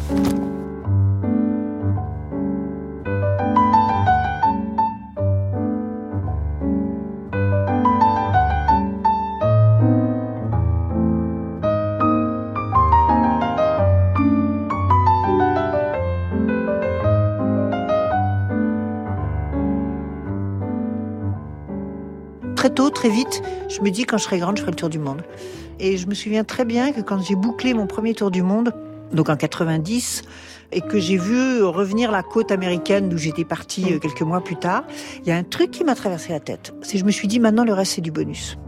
Très tôt, très vite, je me dis quand je serai grande, je ferai le tour du monde. Et je me souviens très bien que quand j'ai bouclé mon premier tour du monde, donc en 90, et que j'ai vu revenir la côte américaine d'où j'étais partie quelques mois plus tard, il y a un truc qui m'a traversé la tête. C'est que je me suis dit maintenant le reste c'est du bonus.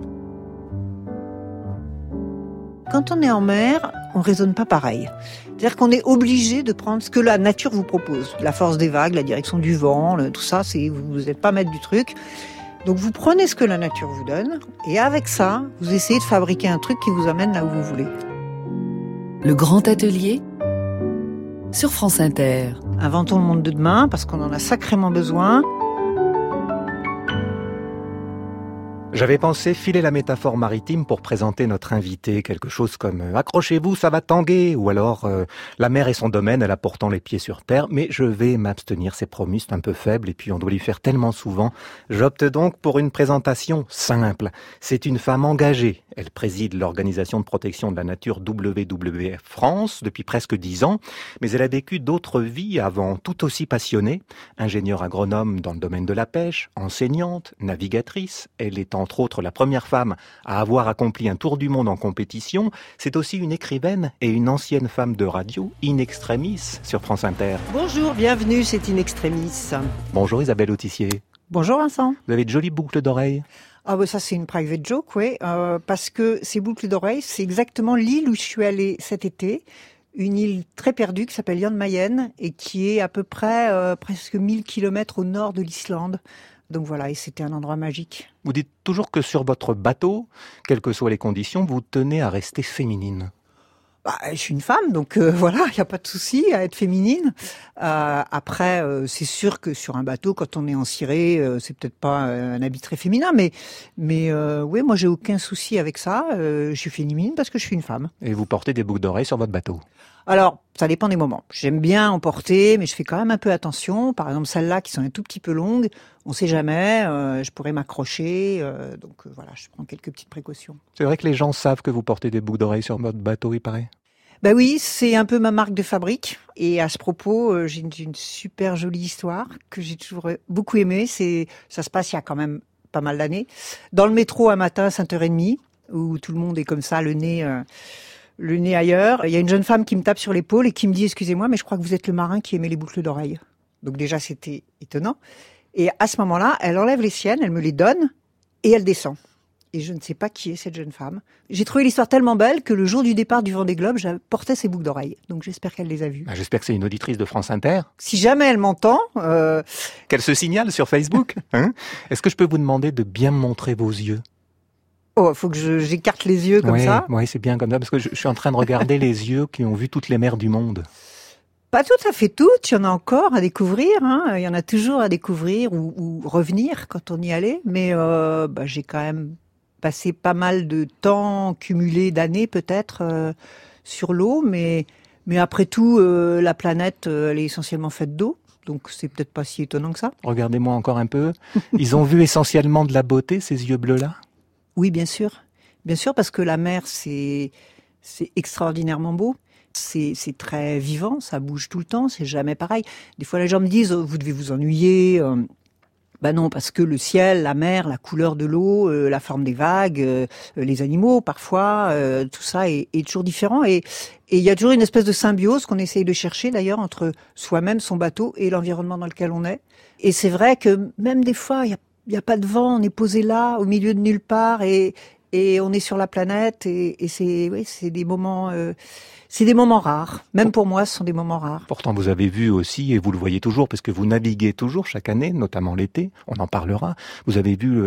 Quand on est en mer, on raisonne pas pareil. C'est-à-dire qu'on est obligé de prendre ce que la nature vous propose. La force des vagues, la direction du vent, tout ça, vous n'êtes pas maître du truc. Donc vous prenez ce que la nature vous donne et avec ça, vous essayez de fabriquer un truc qui vous amène là où vous voulez. Le grand atelier sur France Inter. Inventons le monde de demain parce qu'on en a sacrément besoin. J'avais pensé filer la métaphore maritime pour présenter notre invité, quelque chose comme « accrochez-vous, ça va tanguer » ou alors « la mer est son domaine, elle a pourtant les pieds sur terre », mais je vais m'abstenir, c'est promis, c'est un peu faible et puis on doit lui faire tellement souvent. J'opte donc pour une présentation simple. C'est une femme engagée. Elle préside l'organisation de protection de la nature WWF France depuis presque 10 ans, mais elle a vécu d'autres vies avant tout aussi passionnées. Ingénieure agronome dans le domaine de la pêche, enseignante, navigatrice, elle est entre autres la première femme à avoir accompli un tour du monde en compétition. C'est aussi une écrivaine et une ancienne femme de radio, In Extremis, sur France Inter. Bonjour, bienvenue, c'est In Extremis. Bonjour Isabelle Autissier. Bonjour Vincent. Vous avez de jolies boucles d'oreilles. Ah bah ça c'est une private joke, oui, parce que ces boucles d'oreilles, c'est exactement l'île où je suis allée cet été. Une île très perdue qui s'appelle Jan Mayen et qui est à peu près presque 1000 km au nord de l'Islande. Donc voilà, et c'était un endroit magique. Vous dites toujours que sur votre bateau, quelles que soient les conditions, vous tenez à rester féminine. Je suis une femme, donc voilà, il n'y a pas de souci à être féminine. Après, c'est sûr que sur un bateau, quand on est en ciré, c'est peut-être pas un habit très féminin, mais oui, moi j'ai aucun souci avec ça. Je suis féminine parce que je suis une femme. Et vous portez des boucles d'oreilles sur votre bateau? Alors, ça dépend des moments. J'aime bien en porter, mais je fais quand même un peu attention. Par exemple, celles-là qui sont un tout petit peu longues, on sait jamais, je pourrais m'accrocher. Donc voilà, je prends quelques petites précautions. C'est vrai que les gens savent que vous portez des boucles d'oreilles sur votre bateau, il paraît? Ben oui, c'est un peu ma marque de fabrique. Et à ce propos, j'ai une super jolie histoire que j'ai toujours beaucoup aimée. Ça se passe il y a quand même pas mal d'années. Dans le métro un matin à 5h30, où tout le monde est comme ça, le nez ailleurs. Il y a une jeune femme qui me tape sur l'épaule et qui me dit « Excusez-moi, mais je crois que vous êtes le marin qui aimait les boucles d'oreilles. » Donc déjà, c'était étonnant. Et à ce moment-là, elle enlève les siennes, elle me les donne et elle descend. Et je ne sais pas qui est cette jeune femme. J'ai trouvé l'histoire tellement belle que le jour du départ du Vendée Globe, je portais ses boucles d'oreilles. Donc j'espère qu'elle les a vues. J'espère que c'est une auditrice de France Inter. Si jamais elle m'entend... Qu'elle se signale sur Facebook. Est-ce que je peux vous demander de bien me montrer vos yeux? Oh, faut que j'écarte les yeux comme ça. Oui, c'est bien comme ça, parce que je suis en train de regarder les yeux qui ont vu toutes les mers du monde. Pas tout à fait toutes, il y en a encore à découvrir. Il y en a toujours à découvrir ou revenir quand on y allait. Mais j'ai quand même passé pas mal de temps, cumulé d'années peut-être, sur l'eau. Mais après tout, la planète, elle est essentiellement faite d'eau. Donc c'est peut-être pas si étonnant que ça. Regardez-moi encore un peu. Ils ont vu essentiellement de la beauté, ces yeux bleus-là? Oui, bien sûr. Bien sûr, parce que la mer, c'est extraordinairement beau. C'est très vivant, ça bouge tout le temps, c'est jamais pareil. Des fois, les gens me disent, vous devez vous ennuyer. Non, parce que le ciel, la mer, la couleur de l'eau, la forme des vagues, les animaux, parfois, tout ça est toujours différent. Et il y a toujours une espèce de symbiose qu'on essaye de chercher, d'ailleurs, entre soi-même, son bateau et l'environnement dans lequel on est. Et c'est vrai que même des fois, il y a pas de vent, on est posé là, au milieu de nulle part, et on est sur la planète, et c'est des moments rares. Même pour moi, ce sont des moments rares. Pourtant, vous avez vu aussi, et vous le voyez toujours, parce que vous naviguez toujours chaque année, notamment l'été, on en parlera, vous avez vu,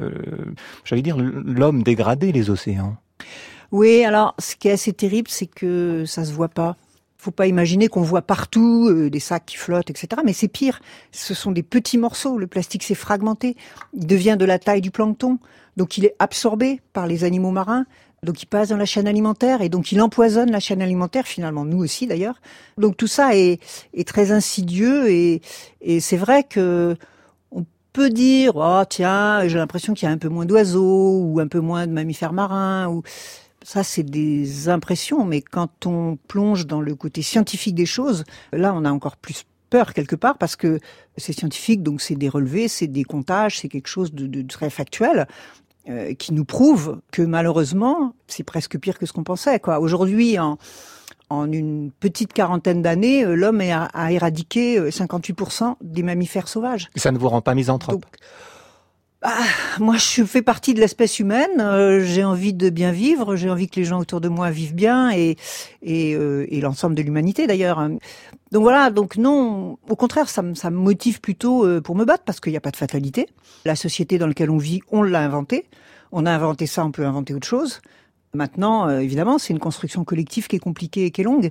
l'homme dégrader les océans. Oui, alors, ce qui est assez terrible, c'est que ça se voit pas. Faut pas imaginer qu'on voit partout des sacs qui flottent, etc. Mais c'est pire. Ce sont des petits morceaux. Le plastique s'est fragmenté. Il devient de la taille du plancton. Donc il est absorbé par les animaux marins. Donc il passe dans la chaîne alimentaire et donc il empoisonne la chaîne alimentaire, finalement, nous aussi d'ailleurs. Donc tout ça est très insidieux et c'est vrai que on peut dire, oh tiens, j'ai l'impression qu'il y a un peu moins d'oiseaux ou un peu moins de mammifères marins. Ou ça, c'est des impressions, mais quand on plonge dans le côté scientifique des choses, là, on a encore plus peur quelque part parce que c'est scientifique, donc c'est des relevés, c'est des comptages, c'est quelque chose de très factuel. Qui nous prouve que malheureusement, c'est presque pire que ce qu'on pensait, quoi. Aujourd'hui, en une petite quarantaine d'années, l'homme a éradiqué 58% des mammifères sauvages. Ça ne vous rend pas misanthrope? Donc, moi, je fais partie de l'espèce humaine. J'ai envie de bien vivre. J'ai envie que les gens autour de moi vivent bien et l'ensemble de l'humanité d'ailleurs. Donc voilà. Donc non, au contraire, ça me motive plutôt pour me battre parce qu'il n'y a pas de fatalité. La société dans laquelle on vit, on l'a inventée. On a inventé ça, on peut inventer autre chose. Maintenant, évidemment, c'est une construction collective qui est compliquée et qui est longue.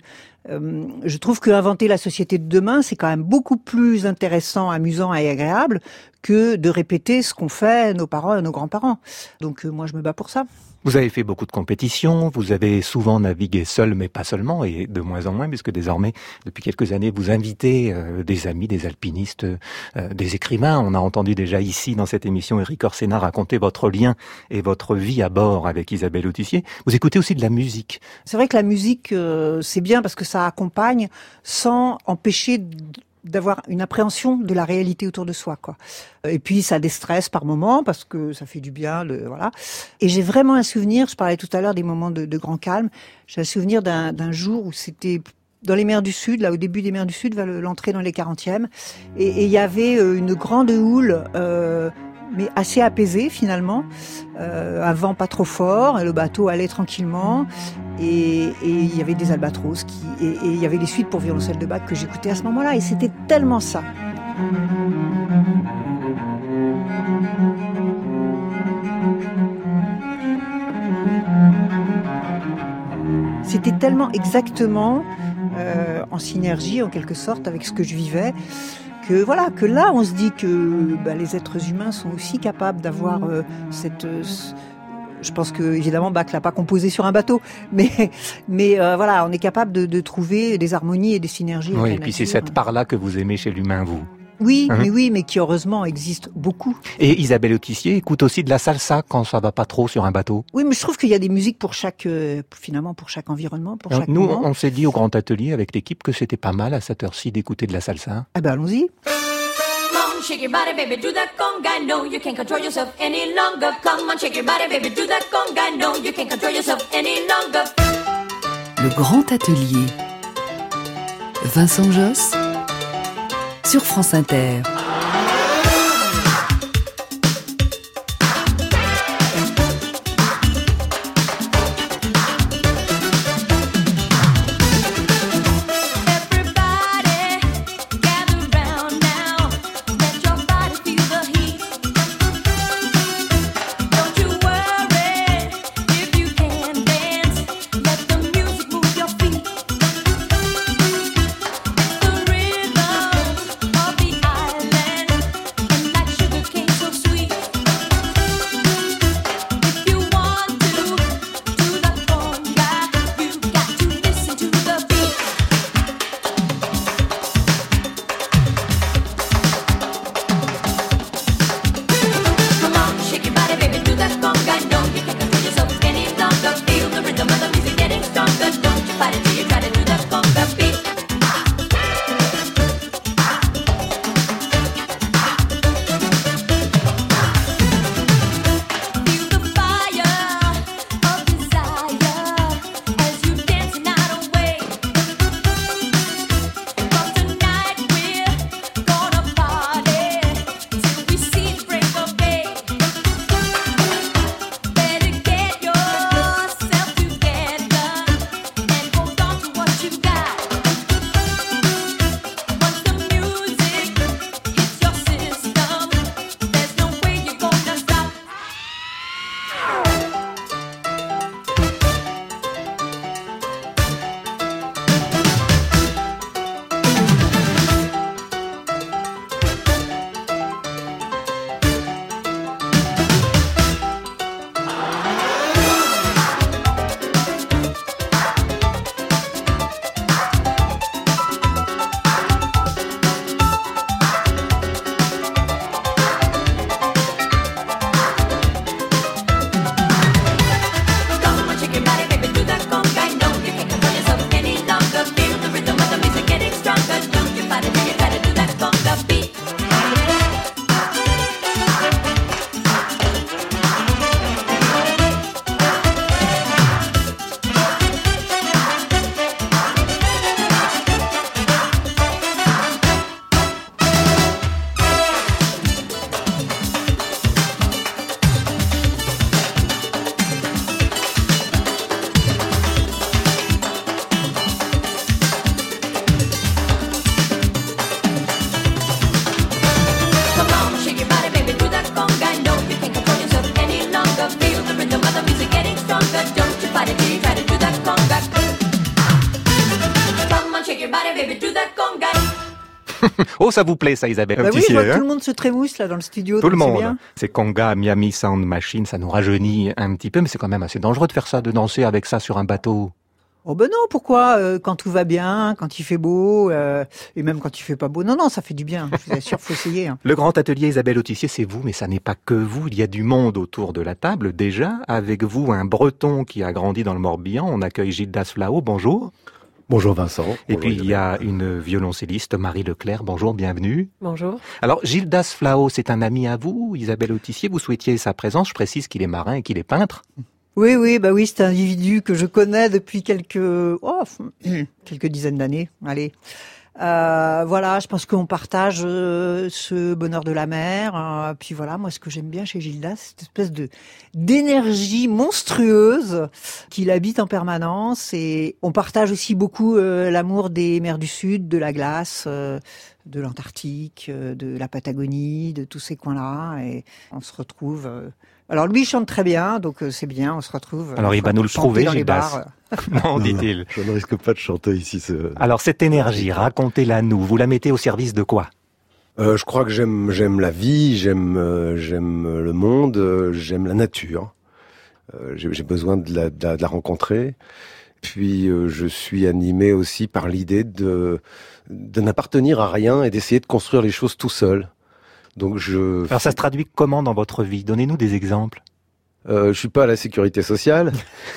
Je trouve que inventer la société de demain, c'est quand même beaucoup plus intéressant, amusant et agréable que de répéter ce qu'ont fait nos parents et nos grands-parents. Donc moi, je me bats pour ça. Vous avez fait beaucoup de compétitions, vous avez souvent navigué seul, mais pas seulement, et de moins en moins, puisque désormais, depuis quelques années, vous invitez des amis, des alpinistes, des écrivains. On a entendu déjà ici, dans cette émission, Éric Orsena raconter votre lien et votre vie à bord avec Isabelle Autissier. Vous écoutez aussi de la musique. C'est vrai que la musique, c'est bien parce que ça accompagne sans empêcher d'avoir une appréhension de la réalité autour de soi, quoi. Et puis ça déstresse par moments parce que ça fait du bien, voilà. Et j'ai vraiment un souvenir, je parlais tout à l'heure des moments de grand calme, j'ai un souvenir d'un jour où c'était dans les mers du Sud, là au début des mers du Sud, vers l'entrée dans les 40e, et il y avait une grande houle, mais assez apaisée finalement, un vent pas trop fort, et le bateau allait tranquillement, et il y avait des albatros et il y avait les suites pour violoncelle de Bach que j'écoutais à ce moment-là, et c'était tellement ça. C'était tellement exactement en synergie en quelque sorte avec ce que je vivais, que voilà, que là on se dit que les êtres humains sont aussi capables d'avoir cette je pense que évidemment Bach l'a pas composé sur un bateau, mais voilà, on est capable de trouver des harmonies et des synergies. Oui, et puis c'est cette part-là que vous aimez chez l'humain, vous. Oui, mais qui heureusement existe beaucoup. Et Isabelle Autissier écoute aussi de la salsa quand ça va pas trop sur un bateau. Oui, mais je trouve qu'il y a des musiques pour chaque, finalement, pour chaque environnement, pour chaque moment. Nous, on s'est dit au Grand Atelier avec l'équipe que c'était pas mal à cette heure-ci d'écouter de la salsa. Ah ben allons-y. Shake your body, baby, do that conga. No, you can't control yourself any longer. Come on, shake your body, baby, do that conga. No, you can't control yourself any longer. Le Grand Atelier. Vincent Josse sur France Inter. Island. body, baby, do that conga. Oh, ça vous plaît ça, Isabelle Bah oui, Autissier, je vois que hein? tout le monde se trémousse là dans le studio. Tout le donc c'est monde. bien. C'est conga, Miami Sound Machine, ça nous rajeunit un petit peu, mais c'est quand même assez dangereux de faire ça, de danser avec ça sur un bateau. Oh ben non, pourquoi quand tout va bien, quand il fait beau, et même quand il fait pas beau. Non, ça fait du bien. Je vous assure, faut essayer. Hein. Le grand atelier Isabelle Autissier, c'est vous, mais ça n'est pas que vous. Il y a du monde autour de la table déjà. Avec vous, un Breton qui a grandi dans le Morbihan. On accueille Gildas Flao. Bonjour. Bonjour Vincent. Et Bonjour puis il y a Isabelle. une violoncelliste, Marie Leclerc. Bonjour, bienvenue. Bonjour. Alors Gildas Flao, c'est un ami à vous, Isabelle Autissier. Vous souhaitiez sa présence. Je précise qu'il est marin et qu'il est peintre. Oui, c'est un individu que je connais depuis quelques dizaines d'années. Allez. Voilà, je pense qu'on partage ce bonheur de la mer. Puis voilà, moi, ce que j'aime bien chez Gildas, c'est cette espèce d'énergie monstrueuse qu'il habite en permanence. Et on partage aussi beaucoup l'amour des mers du Sud, de la glace, de l'Antarctique, de la Patagonie, de tous ces coins-là. Et on se retrouve. Alors lui, il chante très bien, donc c'est bien, on se retrouve. Alors il va nous le prouver, dans les Gildas. bars. Non, dit-il. Je ne risque pas de chanter ici. Alors cette énergie, racontez-la nous. Vous la mettez au service de quoi? Je crois que j'aime la vie, j'aime le monde, j'aime la nature. J'ai besoin de la rencontrer. Puis je suis animé aussi par l'idée de n'appartenir à rien et d'essayer de construire les choses tout seul. Donc Alors ça se traduit comment dans votre vie? Donnez-nous des exemples. je suis pas à la sécurité sociale.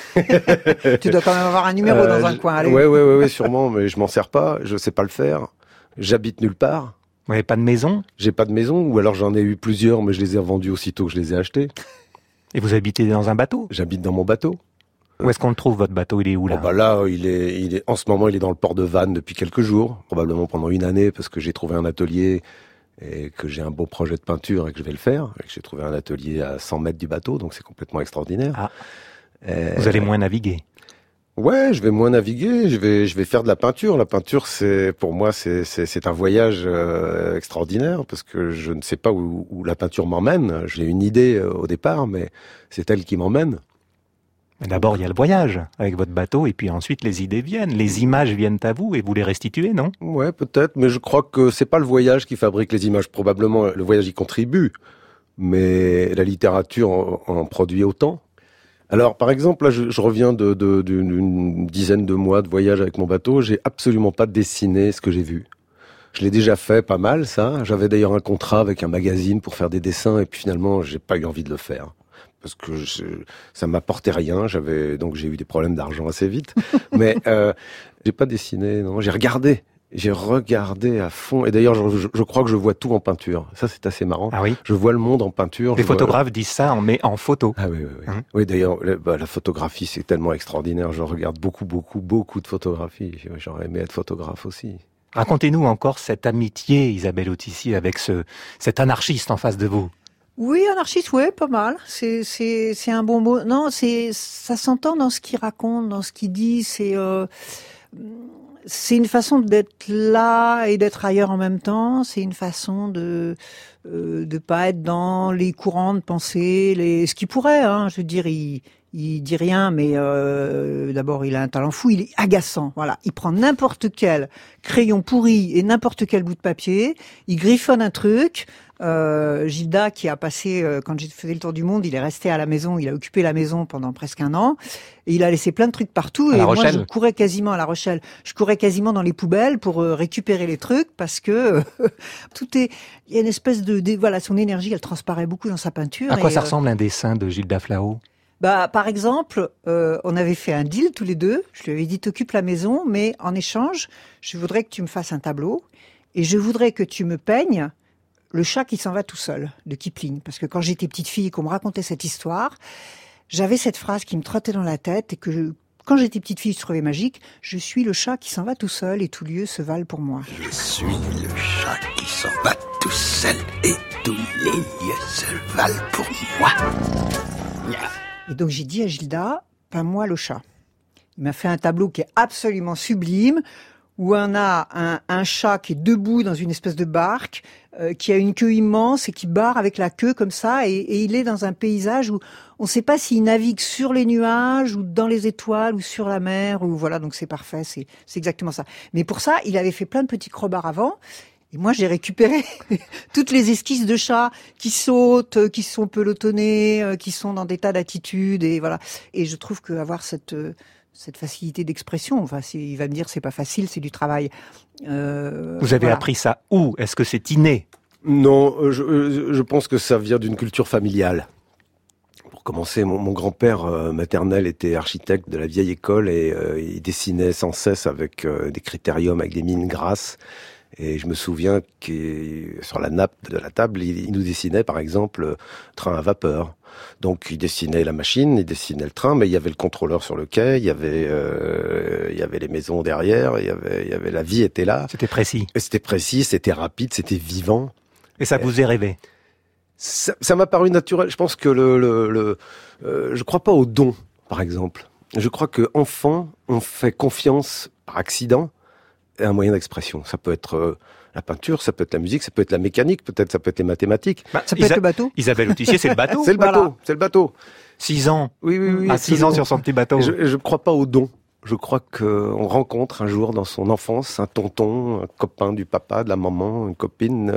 Tu dois quand même avoir un numéro dans un coin. Allez. Ouais, sûrement, mais je m'en sers pas. Je sais pas le faire. J'habite nulle part. Vous n'avez pas de maison? J'ai pas de maison, ou alors j'en ai eu plusieurs, mais je les ai revendus aussitôt que je les ai achetés. Et vous habitez dans un bateau? J'habite dans mon bateau. Où est-ce qu'on le trouve, votre bateau? Il est où là? Là, il est, en ce moment, il est dans le port de Vannes depuis quelques jours, probablement pendant une année, parce que j'ai trouvé un atelier et que j'ai un beau projet de peinture et que je vais le faire. Et que j'ai trouvé un atelier à 100 mètres du bateau, donc c'est complètement extraordinaire. Ah. Vous allez moins naviguer? Ouais, je vais moins naviguer, je vais faire de la peinture. La peinture, pour moi, c'est un voyage extraordinaire, parce que je ne sais pas où la peinture m'emmène. J'ai une idée au départ, mais c'est elle qui m'emmène. D'abord, il y a le voyage avec votre bateau, et puis ensuite les idées viennent, les images viennent à vous et vous les restituez, non? Ouais, peut-être, mais je crois que c'est pas le voyage qui fabrique les images. Probablement, le voyage y contribue, mais la littérature en produit autant. Alors, par exemple, là, je reviens d'une dizaine de mois de voyage avec mon bateau. J'ai absolument pas dessiné ce que j'ai vu. Je l'ai déjà fait pas mal, ça. J'avais d'ailleurs un contrat avec un magazine pour faire des dessins, et puis finalement, j'ai pas eu envie de le faire. Parce que ça m'apportait rien. Donc j'ai eu des problèmes d'argent assez vite. Mais j'ai pas dessiné, non. J'ai regardé à fond. Et d'ailleurs, je crois que je vois tout en peinture. Ça, c'est assez marrant. Ah oui? Je vois le monde en peinture. Les photographes disent ça, on met en photo. Ah oui. Hein? Oui, d'ailleurs, la photographie, c'est tellement extraordinaire. Je regarde beaucoup de photographies. J'aurais aimé être photographe aussi. Racontez-nous encore cette amitié, Isabelle Autissier, avec cet anarchiste en face de vous. Oui, anarchiste, ouais, pas mal. C'est un bon mot. Non, ça s'entend dans ce qu'il raconte, dans ce qu'il dit. C'est une façon d'être là et d'être ailleurs en même temps. C'est une façon de pas être dans les courants de pensée, ce qui pourrait, hein. Je veux dire, il dit rien, mais d'abord il a un talent fou, il est agaçant. Voilà, il prend n'importe quel crayon pourri et n'importe quel bout de papier, il griffonne un truc. Gilda, qui a passé, quand j'ai fait le tour du monde, il est resté à la maison, il a occupé la maison pendant presque un an, et il a laissé plein de trucs partout. Et moi, je courais quasiment à La Rochelle, je courais quasiment dans les poubelles pour récupérer les trucs, parce que il y a une espèce voilà, son énergie, elle transparaît beaucoup dans sa peinture. À quoi ça ressemble un dessin de Gildas Flao? Par exemple, on avait fait un deal tous les deux. Je lui avais dit, t'occupes la maison, mais en échange, je voudrais que tu me fasses un tableau, et je voudrais que tu me peignes Le chat qui s'en va tout seul, de Kipling. Parce que quand j'étais petite fille et qu'on me racontait cette histoire, j'avais cette phrase qui me trottait dans la tête et que quand j'étais petite fille, je trouvais magique. Je suis le chat qui s'en va tout seul et tout lieu se valent pour moi. Je suis le chat qui s'en va tout seul et tous les lieux se valent pour moi. Et donc j'ai dit à Gilda, peins-moi le chat. Il m'a fait un tableau qui est absolument sublime, où on a un chat qui est debout dans une espèce de barque, qui a une queue immense et qui barre avec la queue comme ça, et il est dans un paysage où on ne sait pas s'il navigue sur les nuages ou dans les étoiles ou sur la mer, ou voilà, donc c'est parfait, c'est exactement ça. Mais pour ça, il avait fait plein de petits crobards avant. Et moi, j'ai récupéré toutes les esquisses de chats qui sautent, qui sont pelotonnés, qui sont dans des tas d'attitudes, et voilà. Et je trouve qu'avoir cette facilité d'expression, enfin, il va me dire c'est pas facile, c'est du travail. Vous avez appris ça où? Est-ce que c'est inné? Non, je pense que ça vient d'une culture familiale. Pour commencer, mon grand-père maternel était architecte de la vieille école et il dessinait sans cesse avec des critériums, avec des mines grasses. Et je me souviens que sur la nappe de la table, il nous dessinait par exemple train à vapeur. Donc il dessinait la machine, il dessinait le train, mais il y avait le contrôleur sur le quai, il y avait les maisons derrière, il y avait la vie était là. C'était précis. Et c'était précis, c'était rapide, c'était vivant. Et ça vous est rêvé? Ça m'a paru naturel. Je pense que je crois pas au don, par exemple. Je crois que enfant, on fait confiance par accident à un moyen d'expression. Ça peut être la peinture, ça peut être la musique, ça peut être la mécanique, peut-être ça peut être les mathématiques. Ça peut être le bateau. Isabelle Autissier, c'est le bateau. C'est le bateau, voilà. C'est le bateau. 6 ans. Oui. À 6 ans sur son petit bateau. Je crois pas au don. Je crois qu'on rencontre un jour dans son enfance un tonton, un copain du papa, de la maman, une copine,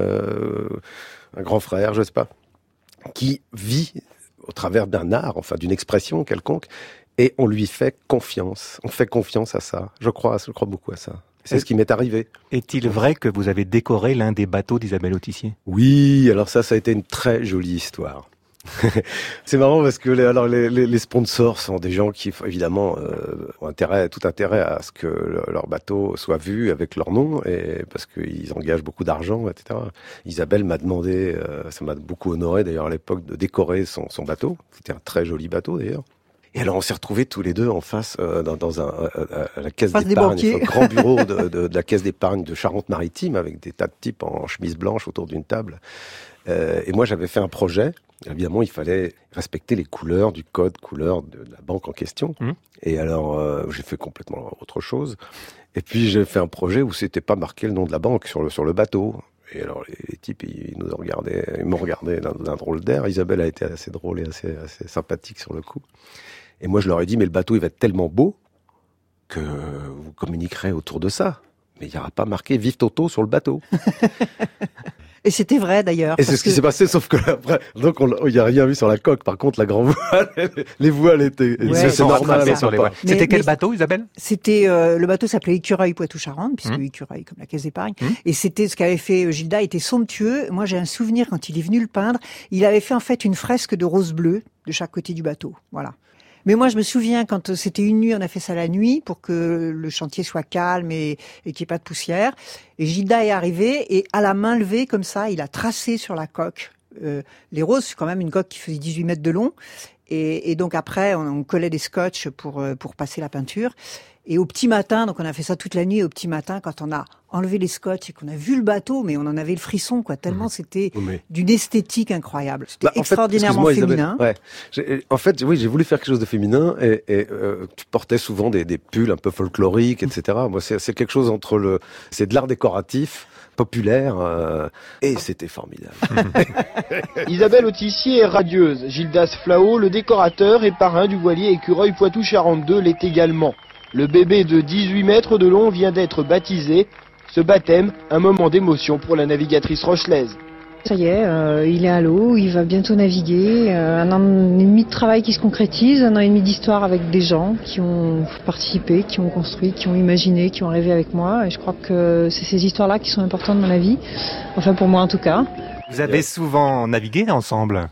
un grand frère, je sais pas, qui vit au travers d'un art, enfin d'une expression quelconque, et on lui fait confiance. On fait confiance à ça. Je crois beaucoup à ça. C'est ce qui m'est arrivé. Est-il vrai que vous avez décoré l'un des bateaux d'Isabelle Autissier? Oui, alors ça a été une très jolie histoire. C'est marrant parce que les sponsors sont des gens qui évidemment ont tout intérêt à ce que leur bateau soit vu avec leur nom, et parce qu'ils engagent beaucoup d'argent, etc. Isabelle m'a demandé, ça m'a beaucoup honoré d'ailleurs à l'époque, de décorer son bateau. C'était un très joli bateau d'ailleurs. Et alors on s'est retrouvés tous les deux en face à la caisse d'épargne, le grand bureau de la caisse d'épargne de Charente-Maritime, avec des tas de types en chemise blanche autour d'une table. Et moi j'avais fait un projet. Évidemment, il fallait respecter les couleurs du code couleur de la banque en question. Et alors j'ai fait complètement autre chose. Et puis j'ai fait un projet où c'était pas marqué le nom de la banque sur le bateau. Et alors les types, ils m'ont regardé d'un drôle d'air. Isabelle a été assez drôle et assez sympathique sur le coup. Et moi, je leur ai dit, mais le bateau, il va être tellement beau que vous communiquerez autour de ça. Mais il n'y aura pas marqué « Vive Toto » sur le bateau. Et c'était vrai, d'ailleurs. Et c'est ce qui s'est passé, sauf que après, donc il n'y a rien vu sur la coque. Par contre, la grand voile, les voiles étaient... Ouais, c'est normal sur les voiles. C'était quel bateau, Isabelle? C'était le bateau s'appelait Écureuil Poitou-Charentes, puisque Écureuil comme la caisse d'épargne. Et c'était ce qu'avait fait Gilda, était somptueux. Moi, j'ai un souvenir quand il est venu le peindre. Il avait fait en fait une fresque de rose bleue de chaque côté du bateau. Voilà. Mais moi, je me souviens quand c'était une nuit, on a fait ça la nuit pour que le chantier soit calme et qu'il n'y ait pas de poussière. Et Gilda est arrivé et à la main levée, comme ça, il a tracé sur la coque. Les roses, c'est quand même une coque qui faisait 18 mètres de long. Et donc après, on collait des scotch pour passer la peinture. Et au petit matin, donc on a fait ça toute la nuit, au petit matin, quand on a enlevé les scotch et qu'on a vu le bateau, mais on en avait le frisson, quoi, tellement c'était d'une esthétique incroyable. C'était extraordinairement féminin. En fait, oui, j'ai voulu faire quelque chose de féminin et tu portais souvent des pulls un peu folkloriques, etc. Moi, c'est quelque chose c'est de l'art décoratif, populaire, et c'était formidable. Isabelle Autissier est radieuse. Gildas Flao, le décorateur et parrain du voilier Écureuil Poitou-Charentes 2, l'est également. Le bébé de 18 mètres de long vient d'être baptisé. Ce baptême, un moment d'émotion pour la navigatrice rochelaise. Ça y est, il est à l'eau, il va bientôt naviguer. 1 an et demi de travail qui se concrétise, 1 an et demi d'histoire avec des gens qui ont participé, qui ont construit, qui ont imaginé, qui ont rêvé avec moi. Et je crois que c'est ces histoires-là qui sont importantes dans la vie. Enfin, pour moi en tout cas. Vous avez souvent navigué ensemble?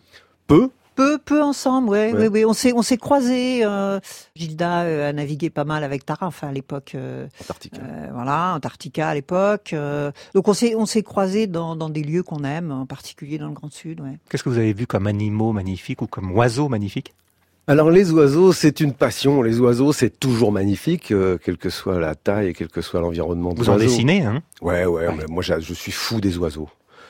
Peu ensemble, oui. On s'est croisés. Gilda a navigué pas mal avec Tara, enfin à l'époque. Antarctica. Antarctica à l'époque. Donc on s'est croisés dans des lieux qu'on aime, en particulier dans le Grand Sud. Ouais. Qu'est-ce que vous avez vu comme animaux magnifiques ou comme oiseaux magnifiques? Alors les oiseaux, c'est une passion. Les oiseaux, c'est toujours magnifique, quelle que soit la taille et quel que soit l'environnement. Vous en dessinez, hein? Ouais. Mais moi, je suis fou des oiseaux.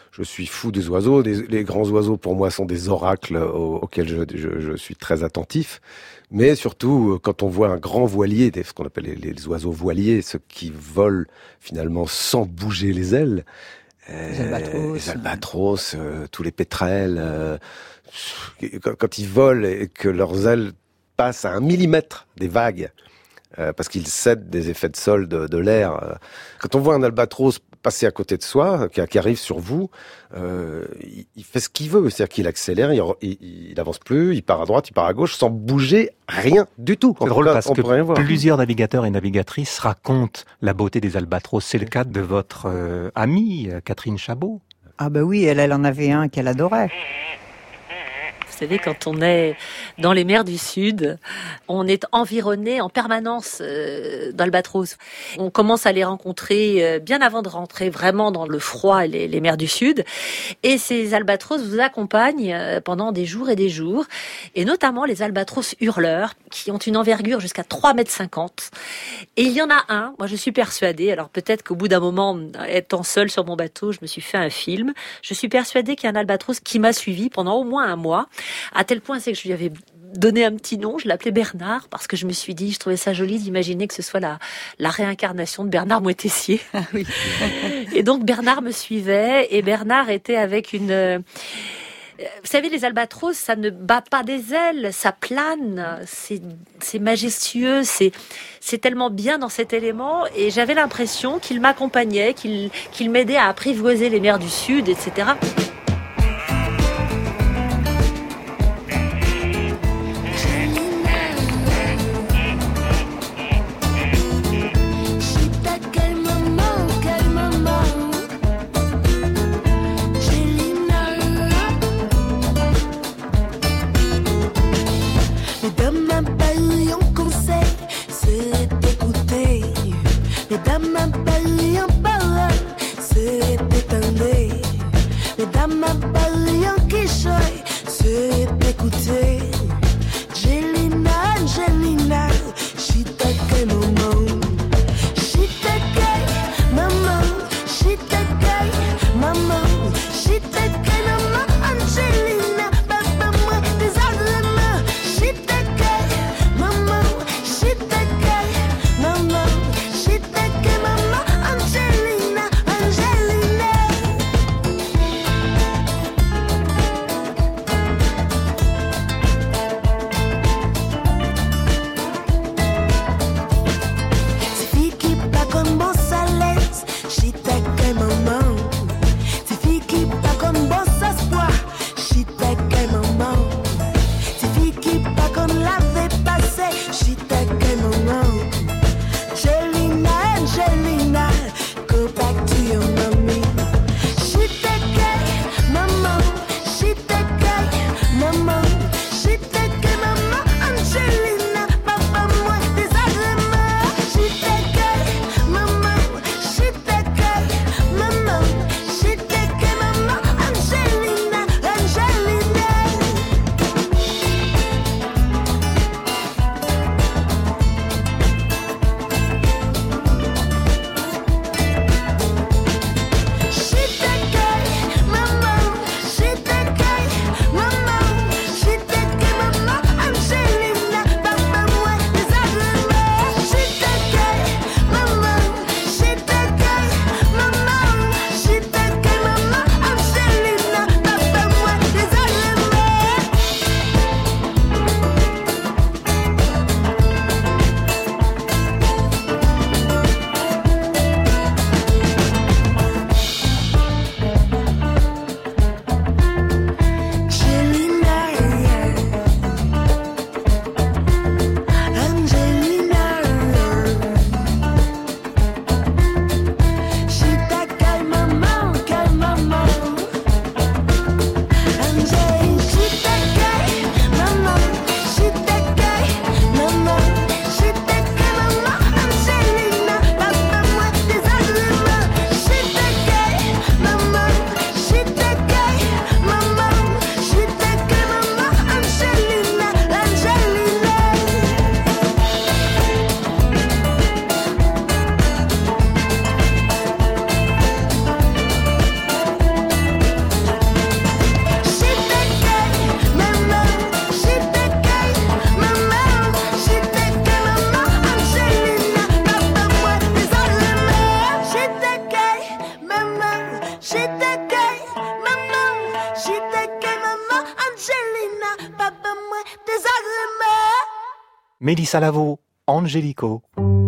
je suis fou des oiseaux. Les grands oiseaux, pour moi, sont des oracles auxquels je suis très attentif. Mais surtout, quand on voit un grand voilier, ce qu'on appelle les oiseaux voiliers, ceux qui volent finalement sans bouger les ailes, les albatros, tous les pétrels, quand ils volent et que leurs ailes passent à 1 millimètre des vagues, parce qu'ils cèdent des effets de sol de l'air. Quand on voit un albatros passer à côté de soi, qui arrive sur vous, il fait ce qu'il veut, c'est-à-dire qu'il accélère, il avance plus, il part à droite, il part à gauche, sans bouger rien du tout. C'est drôle parce que plusieurs navigateurs et navigatrices racontent la beauté des albatros. C'est le cas de votre amie, Catherine Chabot. Ah bah oui, elle en avait un qu'elle adorait. Vous savez, quand on est dans les mers du Sud, on est environné en permanence d'albatros. On commence à les rencontrer bien avant de rentrer vraiment dans le froid et les mers du Sud. Et ces albatros vous accompagnent pendant des jours et des jours. Et notamment les albatros hurleurs, qui ont une envergure jusqu'à 3,50 m. Et il y en a un, moi je suis persuadée, alors peut-être qu'au bout d'un moment, étant seule sur mon bateau, je me suis fait un film. Je suis persuadée qu'il y a un albatros qui m'a suivi pendant au moins un mois. À tel point, c'est que je lui avais donné un petit nom, je l'appelais Bernard, parce que je me suis dit, je trouvais ça joli d'imaginer que ce soit la réincarnation de Bernard Moitessier. Ah oui. Et donc Bernard me suivait, et Bernard était avec une... Vous savez, les albatros, ça ne bat pas des ailes, ça plane, c'est majestueux, c'est tellement bien dans cet élément, et j'avais l'impression qu'il m'accompagnait, qu'il m'aidait à apprivoiser les mers du Sud, etc. Mélissa Lavo, Angelico.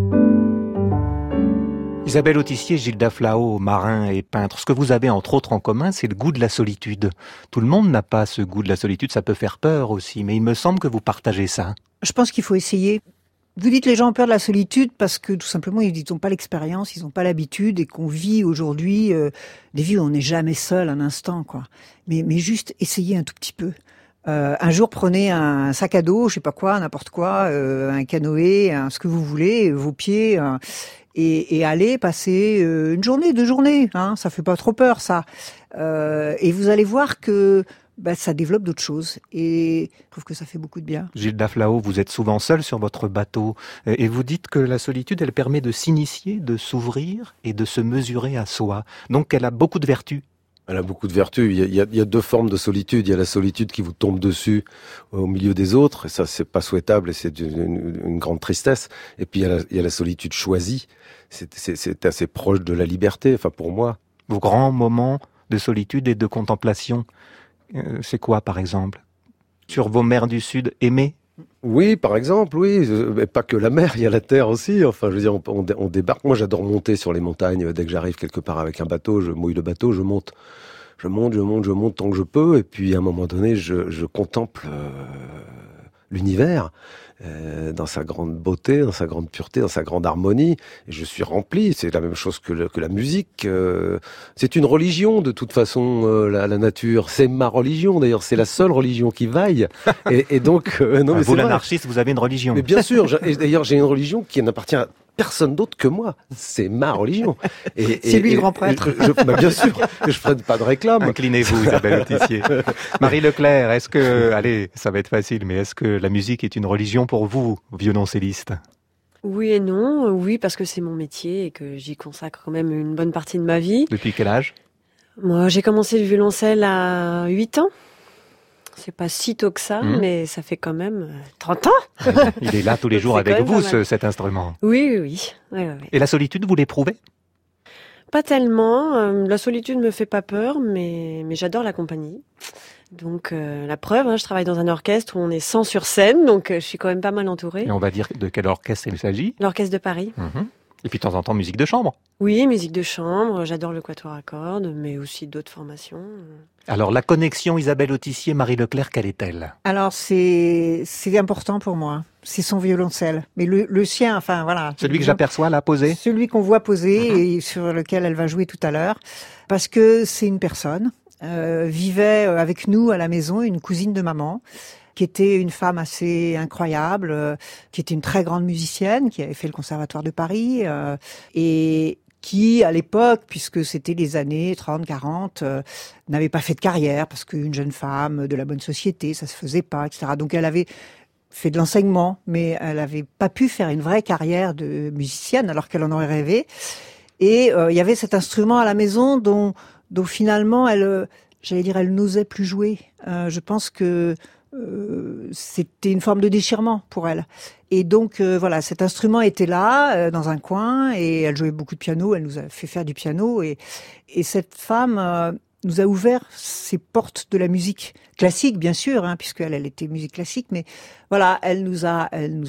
Isabelle Autissier, Gilda Flao, marin et peintre. Ce que vous avez entre autres en commun, c'est le goût de la solitude. Tout le monde n'a pas ce goût de la solitude, ça peut faire peur aussi, mais il me semble que vous partagez ça. Je pense qu'il faut essayer. Vous dites les gens ont peur de la solitude parce que tout simplement ils n'ont pas l'expérience, ils n'ont pas l'habitude et qu'on vit aujourd'hui des vies où on n'est jamais seul un instant, quoi. Mais juste essayez un tout petit peu. Un jour, prenez un sac à dos, je sais pas quoi, n'importe quoi, un canoë, ce que vous voulez, vos pieds, et allez passer une journée, 2 journées. Ça fait pas trop peur, ça. Et vous allez voir que ça développe d'autres choses. Et je trouve que ça fait beaucoup de bien. Gilda Flao, vous êtes souvent seule sur votre bateau, et vous dites que la solitude, elle permet de s'initier, de s'ouvrir et de se mesurer à soi. Donc, elle a beaucoup de vertus. Elle a beaucoup de vertus. Il y a 2 formes de solitude. Il y a la solitude qui vous tombe dessus au milieu des autres, et ça, c'est pas souhaitable, et c'est une grande tristesse. Et puis, il y a la solitude choisie. C'est assez proche de la liberté, enfin, pour moi. Vos grands moments de solitude et de contemplation, c'est quoi, par exemple? Sur vos mers du Sud aimées? Oui, par exemple, oui. Mais pas que la mer, il y a la terre aussi. Enfin, je veux dire, on débarque. Moi, j'adore monter sur les montagnes. Dès que j'arrive quelque part avec un bateau, je mouille le bateau, je monte. Je monte tant que je peux. Et puis, à un moment donné, je contemple l'univers dans sa grande beauté, dans sa grande pureté, dans sa grande harmonie. Et je suis rempli. C'est la même chose que la musique. C'est une religion, de toute façon, la nature. C'est ma religion, d'ailleurs. C'est la seule religion qui vaille. Et donc, non, mais vous, l'anarchiste, vous avez une religion. Mais bien sûr. Et d'ailleurs, j'ai une religion qui n'appartient à personne d'autre que moi. C'est ma religion. C'est lui le grand prêtre. Bien sûr, je ne ferai pas de réclame. Inclinez-vous, Isabelle Autissier. Marie Leclerc, est-ce que, allez, ça va être facile, mais est-ce que la musique est une religion pour vous, violoncelliste? Oui et non. Oui, parce que c'est mon métier et que j'y consacre quand même une bonne partie de ma vie. Depuis quel âge? Moi, j'ai commencé le violoncelle à 8 ans. C'est pas si tôt que ça, mais ça fait quand même 30 ans. Il est là tous les jours avec vous, cet instrument. Oui. Et la solitude, vous l'éprouvez? Pas tellement. La solitude me fait pas peur, mais j'adore la compagnie. Donc la preuve, je travaille dans un orchestre où on est 100 sur scène, donc je suis quand même pas mal entourée. Et on va dire de quel orchestre il s'agit? L'orchestre de Paris. Et puis de temps en temps, musique de chambre. Oui, musique de chambre, j'adore le quatuor à cordes, mais aussi d'autres formations. Alors la connexion Isabelle Autissier, Marie Leclerc, quelle est-elle? Alors c'est important pour moi, c'est son violoncelle, mais le sien, enfin voilà. Celui que j'aperçois là posé? Celui qu'on voit posé et sur lequel elle va jouer tout à l'heure, parce que c'est une personne, vivait avec nous à la maison, une cousine de maman, qui était une femme assez incroyable, qui était une très grande musicienne, qui avait fait le Conservatoire de Paris, et qui, à l'époque, puisque c'était les années 30, 40, n'avait pas fait de carrière, parce qu'une jeune femme de la bonne société, ça se faisait pas, etc. Donc elle avait fait de l'enseignement, mais elle n'avait pas pu faire une vraie carrière de musicienne, alors qu'elle en aurait rêvé. Et il y avait cet instrument à la maison dont finalement, elle n'osait plus jouer. Je pense que c'était une forme de déchirement pour elle. Et donc voilà, cet instrument était là dans un coin et elle jouait beaucoup de piano, elle nous a fait faire du piano et cette femme nous a ouvert ses portes de la musique classique, bien sûr, puisqu'elle était musique classique, mais voilà, elle nous a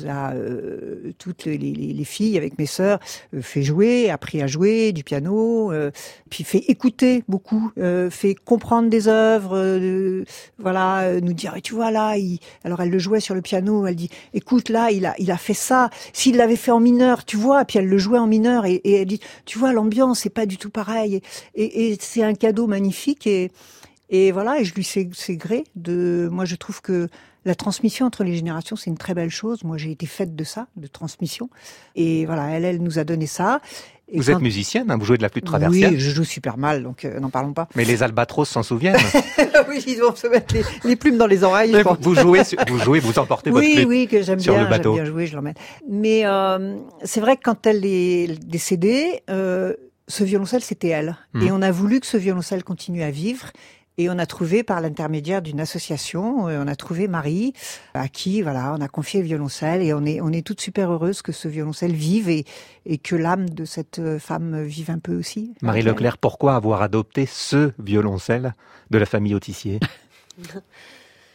toutes les filles avec mes sœurs fait jouer, appris à jouer du piano, puis fait écouter beaucoup, fait comprendre des œuvres, voilà, nous dire tu vois là, alors elle le jouait sur le piano, elle dit écoute là, il a fait ça, s'il l'avait fait en mineur, tu vois, puis elle le jouait en mineur et elle dit tu vois l'ambiance c'est pas du tout pareil et c'est un cadeau magnifique et voilà, et je lui sais gré moi je trouve que la transmission entre les générations, c'est une très belle chose. Moi, j'ai été faite de ça, de transmission. Et voilà, elle nous a donné ça. Et vous êtes musicienne, vous jouez de la flûte traversière. Oui, je joue super mal, donc n'en parlons pas. Mais les albatros s'en souviennent. Oui, ils vont se mettre les plumes dans les oreilles. Vous jouez, vous emportez votre flûte. Oui, que j'aime bien jouer, je l'emmène. Mais c'est vrai que quand elle est décédée, ce violoncelle, c'était elle. Et on a voulu que ce violoncelle continue à vivre. Et on a trouvé, par l'intermédiaire d'une association, on a trouvé Marie, à qui, voilà, on a confié le violoncelle, et on est toutes super heureuses que ce violoncelle vive et que l'âme de cette femme vive un peu aussi. Marie Leclerc, pourquoi avoir adopté ce violoncelle de la famille Autissier?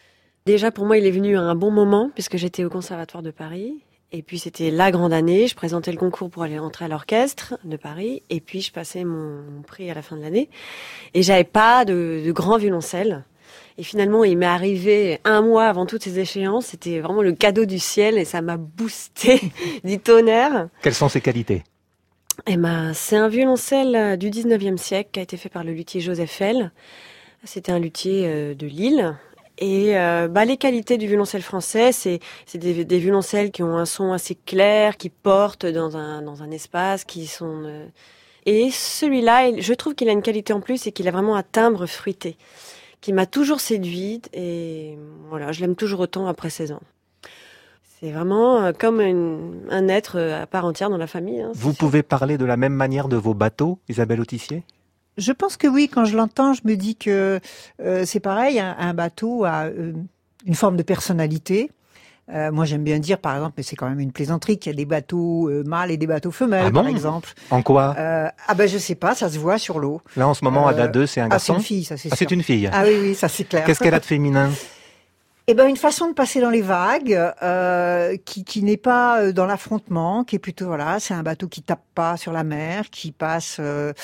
Déjà, pour moi, il est venu à un bon moment, puisque j'étais au Conservatoire de Paris. Et puis, c'était la grande année. Je présentais le concours pour aller entrer à l'orchestre de Paris. Et puis, je passais mon prix à la fin de l'année. Et j'avais pas de grand violoncelle. Et finalement, il m'est arrivé 1 mois avant toutes ces échéances. C'était vraiment le cadeau du ciel et ça m'a boosté du tonnerre. Quelles sont ses qualités? C'est un violoncelle du 19e siècle qui a été fait par le luthier Joseph L. C'était un luthier de Lille. Et les qualités du violoncelle français, c'est des violoncelles qui ont un son assez clair, qui portent dans un espace, qui sont... Et celui-là, je trouve qu'il a une qualité en plus, c'est qu'il a vraiment un timbre fruité, qui m'a toujours séduite. Et voilà, je l'aime toujours autant après 16 ans. C'est vraiment comme un être à part entière dans la famille. Hein, Vous pouvez parler de la même manière de vos bateaux, Isabelle Autissier? Je pense que oui, quand je l'entends, je me dis que c'est pareil, un bateau a une forme de personnalité. Moi, j'aime bien dire, par exemple, mais c'est quand même une plaisanterie, qu'il y a des bateaux mâles et des bateaux femelles, par exemple. En quoi? Je sais pas, ça se voit sur l'eau. Là, en ce moment, Ada 2, c'est un garçon? C'est une fille, ça c'est sûr. C'est une fille? Ah oui, ça c'est clair. Qu'est-ce qu'elle a de féminin? Une façon de passer dans les vagues, qui n'est pas dans l'affrontement, qui est plutôt, c'est un bateau qui tape pas sur la mer, qui passe,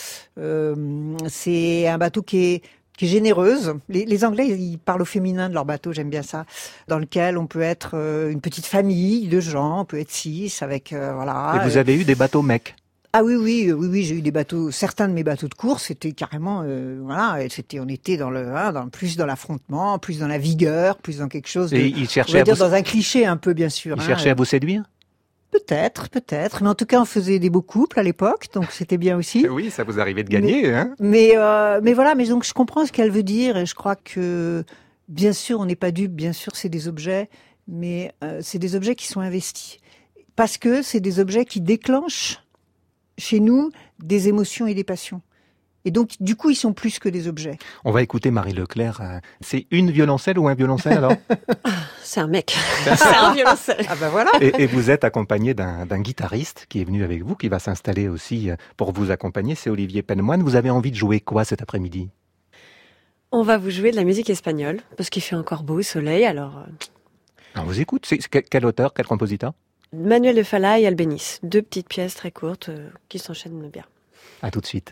c'est un bateau qui est généreuse. Les Anglais, ils parlent au féminin de leur bateau, j'aime bien ça, dans lequel on peut être une petite famille de gens, on peut être 6 avec, Et vous avez eu des bateaux mecs? Ah oui, j'ai eu des bateaux, certains de mes bateaux de course, c'était carrément, on était plus dans l'affrontement, plus dans la vigueur, plus dans quelque chose de, et il cherchait dans un cliché un peu, bien sûr. Il cherchait à vous séduire? Peut-être, mais en tout cas, on faisait des beaux couples à l'époque, donc c'était bien aussi. Oui, ça vous arrivait de gagner, mais donc je comprends ce qu'elle veut dire, et je crois que, bien sûr, on n'est pas dupe, bien sûr, c'est des objets, mais c'est des objets qui sont investis. Parce que c'est des objets qui déclenchent chez nous des émotions et des passions. Et donc, du coup, ils sont plus que des objets. On va écouter Marie Leclerc. C'est une violoncelle ou un violoncelle, alors? C'est un mec. C'est un violoncelle. Ah ben voilà. Et vous êtes accompagné d'un guitariste qui est venu avec vous, qui va s'installer aussi pour vous accompagner. C'est Olivier Penmoine. Vous avez envie de jouer quoi cet après-midi? On va vous jouer de la musique espagnole, parce qu'il fait encore beau soleil, alors... On vous écoute. C'est quel auteur, quel compositeur? Manuel de Falla et Albéniz. 2 petites pièces très courtes qui s'enchaînent bien. À tout de suite.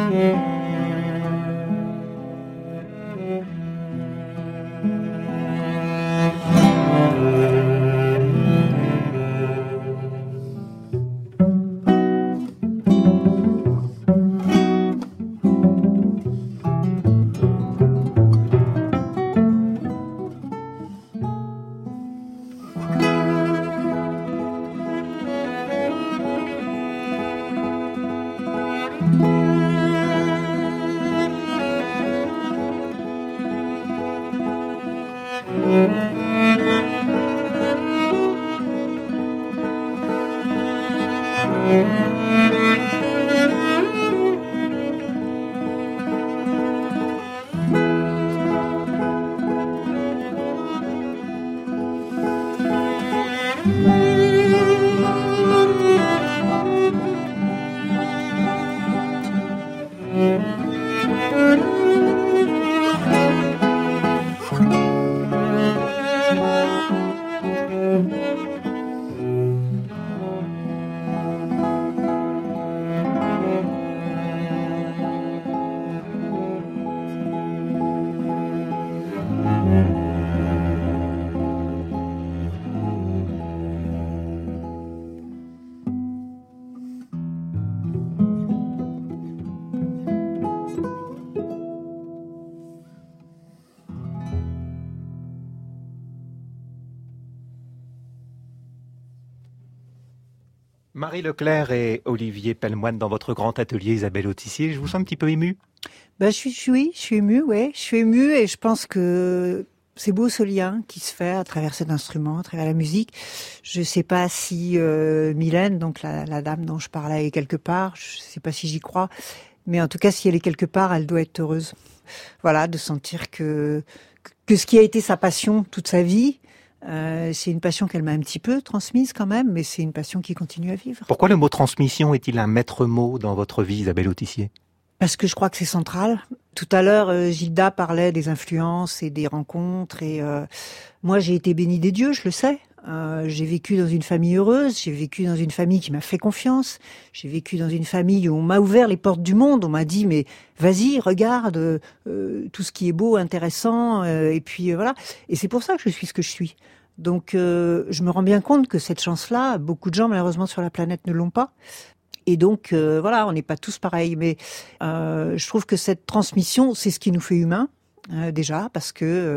Marie Leclerc et Olivier Pellemoine dans votre grand atelier, Isabelle Autissier. Je vous sens un petit peu émue. Je suis émue, ouais. Je suis émue et je pense que c'est beau ce lien qui se fait à travers cet instrument, à travers la musique. Je sais pas si Mylène, donc la dame dont je parlais, est quelque part. Je sais pas si j'y crois. Mais en tout cas, si elle est quelque part, elle doit être heureuse. Voilà, de sentir que ce qui a été sa passion toute sa vie, c'est une passion qu'elle m'a un petit peu transmise quand même, mais c'est une passion qui continue à vivre. Pourquoi le mot transmission est-il un maître mot dans votre vie, Isabelle Autissier ? Parce que je crois que c'est central. Tout à l'heure, Gilda parlait des influences et des rencontres. Et moi, j'ai été bénie des dieux, je le sais. J'ai vécu dans une famille heureuse. J'ai vécu dans une famille qui m'a fait confiance. J'ai vécu dans une famille où on m'a ouvert les portes du monde. On m'a dit, mais vas-y, regarde tout ce qui est beau, intéressant. Et puis voilà. Et c'est pour ça que je suis ce que je suis. Donc, je me rends bien compte que cette chance-là, beaucoup de gens, malheureusement, sur la planète ne l'ont pas. Et donc, voilà, on n'est pas tous pareils. Mais je trouve que cette transmission, c'est ce qui nous fait humains, déjà, parce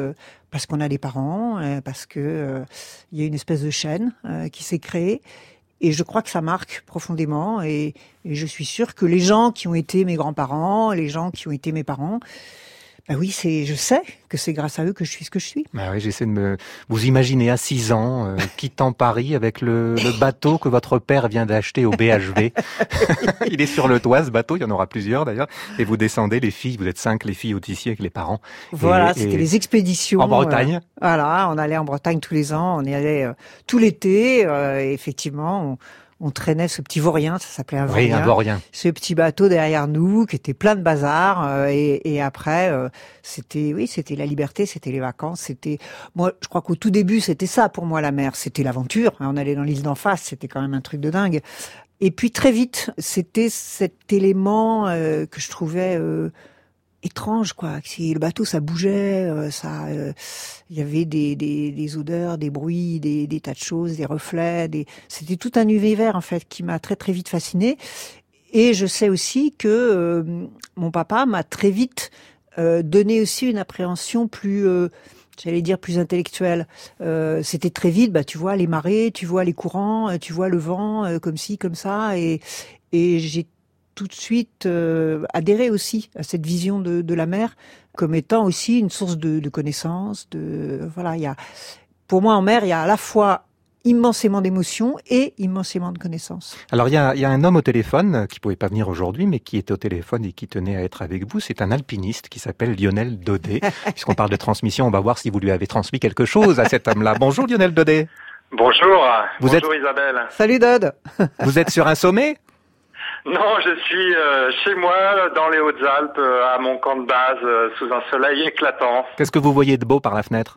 qu'on a des parents, parce que il y a une espèce de chaîne qui s'est créée. Et je crois que ça marque profondément. Et je suis sûre que les gens qui ont été mes grands-parents, les gens qui ont été mes parents, oui, je sais que c'est grâce à eux que je suis ce que je suis. Oui, j'essaie de vous imaginer à 6 ans, quittant Paris avec le bateau que votre père vient d'acheter au BHV. Il est sur le toit, ce bateau, il y en aura plusieurs d'ailleurs. Et vous descendez, les filles, vous êtes 5, les filles Autissier avec les parents. Voilà, c'était les expéditions. En Bretagne. Voilà, on allait en Bretagne tous les ans, on y allait tout l'été. Effectivement, on traînait ce petit vaurien, ça s'appelait un vaurien. Oui, un vaurien. Ce petit bateau derrière nous, qui était plein de bazar. Et après, c'était la liberté, c'était les vacances. Moi, je crois qu'au tout début, c'était ça pour moi, la mer. C'était l'aventure. On allait dans l'île d'en face, c'était quand même un truc de dingue. Et puis très vite, c'était cet élément que je trouvais étrange, quoi. Si le bateau, ça bougeait, il y avait des odeurs, des bruits, des tas de choses, des reflets, c'était tout un univers, en fait, qui m'a très, très vite fascinée. Et je sais aussi que mon papa m'a très vite donné aussi une appréhension plus, j'allais dire plus intellectuelle. C'était très vite, tu vois les marées, tu vois les courants, tu vois le vent, comme ci, comme ça, et j'ai tout de suite adhéré aussi à cette vision de la mer comme étant aussi une source de connaissances. Pour moi, en mer, il y a à la fois immensément d'émotions et immensément de connaissances. Alors, il y a un homme au téléphone qui pouvait pas venir aujourd'hui, mais qui était au téléphone et qui tenait à être avec vous. C'est un alpiniste qui s'appelle Lionel Daudet. Puisqu'on parle de transmission, on va voir si vous lui avez transmis quelque chose à cet homme-là. Bonjour Lionel Daudet. Bonjour. Bonjour Isabelle. Salut Dod. Vous êtes sur un sommet ? Non, je suis chez moi, dans les Hautes-Alpes, à mon camp de base, sous un soleil éclatant. Qu'est-ce que vous voyez de beau par la fenêtre ?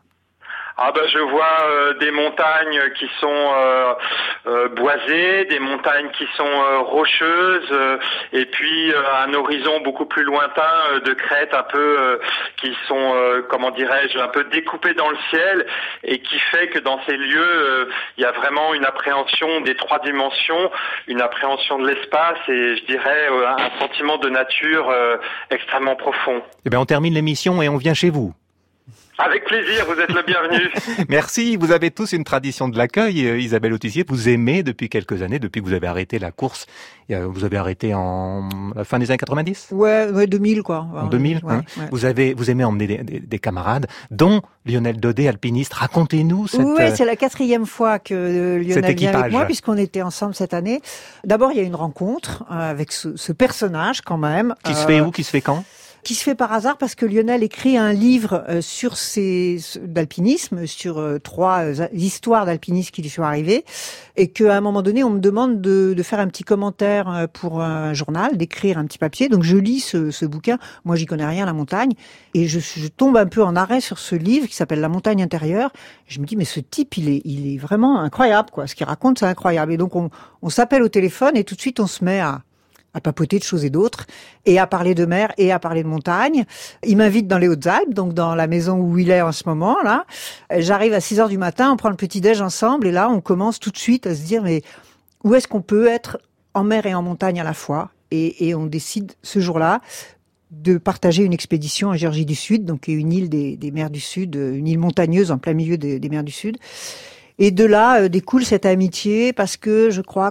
Je vois des montagnes qui sont boisées, des montagnes qui sont rocheuses, et puis un horizon beaucoup plus lointain de crêtes un peu qui sont, comment dirais-je, un peu découpées dans le ciel, et qui fait que dans ces lieux, il y a vraiment une appréhension des 3 dimensions, une appréhension de l'espace, et je dirais un sentiment de nature extrêmement profond. Eh bien, on termine l'émission et on vient chez vous. Avec plaisir, vous êtes le bienvenu. Merci, vous avez tous une tradition de l'accueil. Isabelle Autissier, vous aimez depuis quelques années, depuis que vous avez arrêté la course. Vous avez arrêté en la fin des années 90 ? Ouais, 2000 quoi. En 2000, ouais, hein. Ouais. Vous aimez emmener des camarades, dont Lionel Daudet, alpiniste. Racontez-nous cette... Oui, c'est la 4e fois que Lionel vient avec moi, puisqu'on était ensemble cette année. D'abord, il y a une rencontre avec ce personnage quand même. Qui se fait où, qui se fait quand ? Qui se fait par hasard parce que Lionel écrit un livre sur d'alpinisme, sur 3 histoires d'alpinistes qui lui sont arrivées, et qu'à un moment donné, on me demande de faire un petit commentaire pour un journal, d'écrire un petit papier. Donc je lis ce bouquin. Moi, j'y connais rien, la montagne, et je tombe un peu en arrêt sur ce livre qui s'appelle La montagne intérieure. Je me dis, mais ce type, il est vraiment incroyable, quoi. Ce qu'il raconte, c'est incroyable. Et donc on s'appelle au téléphone et tout de suite, on se met à papoter de choses et d'autres, et à parler de mer, et à parler de montagne. Il m'invite dans les Hautes-Alpes, donc dans la maison où il est en ce moment, là. J'arrive à 6h du matin, on prend le petit-déj ensemble, et là, on commence tout de suite à se dire, mais où est-ce qu'on peut être en mer et en montagne à la fois? Et on décide, ce jour-là, de partager une expédition en Géorgie du Sud, donc une île des mers du Sud, une île montagneuse en plein milieu des mers du Sud. Et de là, découle cette amitié, parce que je crois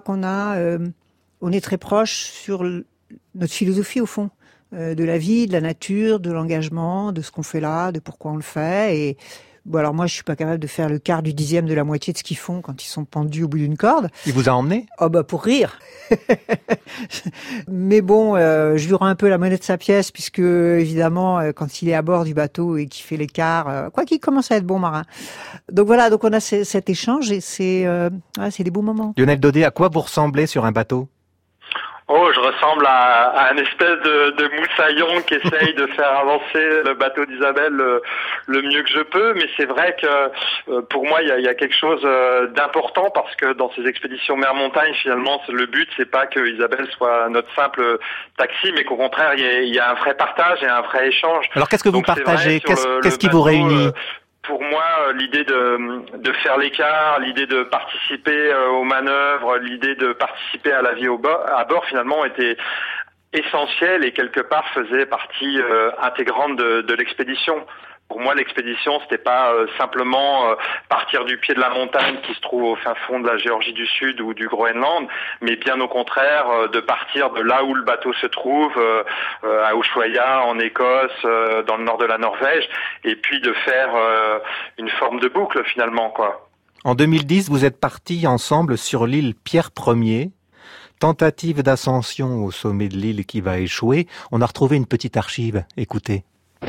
on est très proche sur notre philosophie au fond, de la vie, de la nature, de l'engagement, de ce qu'on fait là, de pourquoi on le fait. Et bon, alors moi, je suis pas capable de faire le quart du 10e de la moitié de ce qu'ils font quand ils sont pendus au bout d'une corde. Il vous a emmené ? Pour rire. Mais bon, je lui rends un peu la monnaie de sa pièce, puisque évidemment, quand il est à bord du bateau et qu'il fait l'écart, quoi qu'il commence à être bon marin. Donc voilà, donc on a cet échange et c'est des beaux moments. Lionel Daudet, à quoi vous ressemblez sur un bateau ? Je ressemble à un espèce de moussaillon qui essaye de faire avancer le bateau d'Isabelle le mieux que je peux, mais c'est vrai que pour moi il y a quelque chose d'important, parce que dans ces expéditions mer-montagne, finalement le but c'est pas que Isabelle soit notre simple taxi, mais qu'au contraire il y a un vrai partage et un vrai échange. Alors qu'est-ce que vous partagez ? Qu'est-ce qui vous réunit ? Pour moi, l'idée de faire l'écart, l'idée de participer aux manœuvres, l'idée de participer à la vie à bord, finalement, était essentielle et quelque part faisait partie intégrante de l'expédition. Pour moi, l'expédition, c'était pas simplement partir du pied de la montagne qui se trouve au fin fond de la Géorgie du Sud ou du Groenland, mais bien au contraire de partir de là où le bateau se trouve, à Ushuaia en Écosse, dans le nord de la Norvège, et puis de faire une forme de boucle finalement, quoi. En 2010, vous êtes partis ensemble sur l'île Pierre Ier. Tentative d'ascension au sommet de l'île qui va échouer. On a retrouvé une petite archive. Écoutez.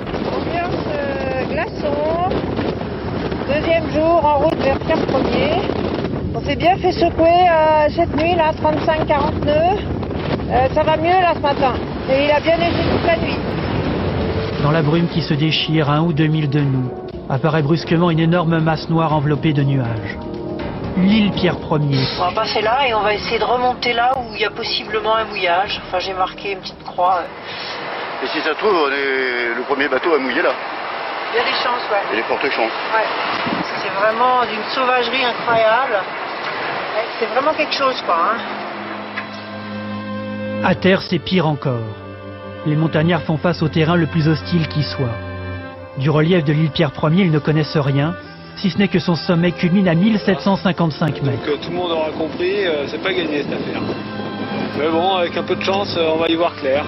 Deuxième jour en route vers Pierre Ier. On s'est bien fait secouer cette nuit, là, 35-40 nœuds. Ça va mieux là ce matin. Et il a bien neigé toute la nuit. Dans la brume qui se déchire, 1 ou 2 milles de nous, apparaît brusquement une énorme masse noire enveloppée de nuages. L'île Pierre Ier. On va passer là et on va essayer de remonter là où il y a possiblement un mouillage. Enfin, j'ai marqué une petite croix. Et si ça se trouve, on est le premier bateau à mouiller là. Il y a des chances, ouais. Il y a des fortes chances. Ouais. C'est vraiment d'une sauvagerie incroyable. Ouais, c'est vraiment quelque chose, quoi. Hein. À terre, c'est pire encore. Les montagnards font face au terrain le plus hostile qui soit. Du relief de l'île Pierre Ier, ils ne connaissent rien, si ce n'est que son sommet culmine à 1755 mètres. Donc tout le monde aura compris, c'est pas gagné cette affaire. Mais bon, avec un peu de chance, on va y voir clair.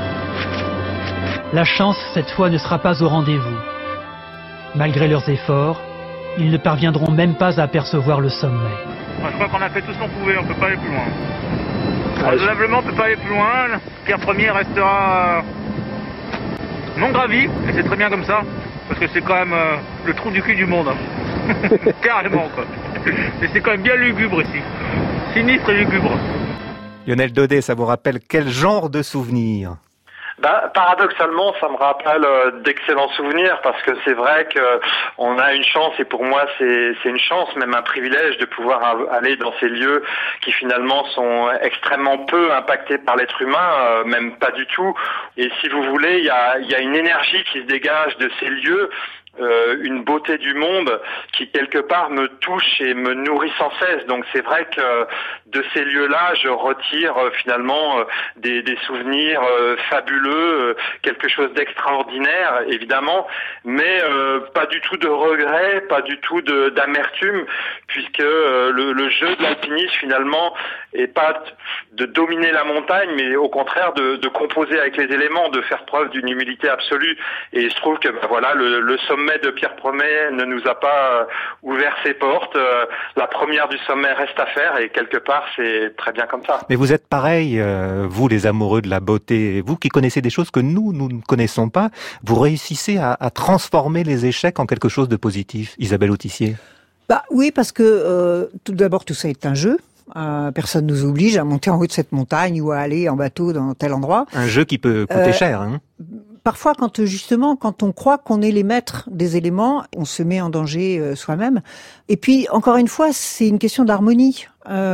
La chance, cette fois, ne sera pas au rendez-vous. Malgré leurs efforts, ils ne parviendront même pas à apercevoir le sommet. Je crois qu'on a fait tout ce qu'on pouvait, on ne peut pas aller plus loin. Raisonnablement, on ne peut pas aller plus loin. Pierre Ier restera non gravi, et c'est très bien comme ça, parce que c'est quand même le trou du cul du monde. Hein. Carrément, quoi. Et c'est quand même bien lugubre ici. Sinistre et lugubre. Lionel Daudet, ça vous rappelle quel genre de souvenir ? Paradoxalement, ça me rappelle d'excellents souvenirs parce que c'est vrai que on a une chance et pour moi c'est une chance, même un privilège de pouvoir aller dans ces lieux qui finalement sont extrêmement peu impactés par l'être humain, même pas du tout. Et si vous voulez, il y a une énergie qui se dégage de ces lieux. Une beauté du monde qui quelque part me touche et me nourrit sans cesse. Donc c'est vrai que de ces lieux-là, je retire finalement des souvenirs fabuleux, quelque chose d'extraordinaire évidemment, mais pas du tout de regret, pas du tout d'amertume, puisque le jeu de l'alpinisme finalement est pas de dominer la montagne, mais au contraire de composer avec les éléments, de faire preuve d'une humilité absolue. Et je trouve que voilà, le sommet de Pierre Ier ne nous a pas ouvert ses portes. La première du sommet reste à faire et quelque part c'est très bien comme ça. Mais vous êtes pareil, vous les amoureux de la beauté, vous qui connaissez des choses que nous ne connaissons pas, vous réussissez à transformer les échecs en quelque chose de positif. Isabelle Autissier. Oui, parce que tout d'abord tout ça est un jeu. Personne nous oblige à monter en haut de cette montagne ou à aller en bateau dans tel endroit. Un jeu qui peut coûter cher, hein. Parfois, quand on croit qu'on est les maîtres des éléments, on se met en danger soi-même. Et puis, encore une fois, c'est une question d'harmonie.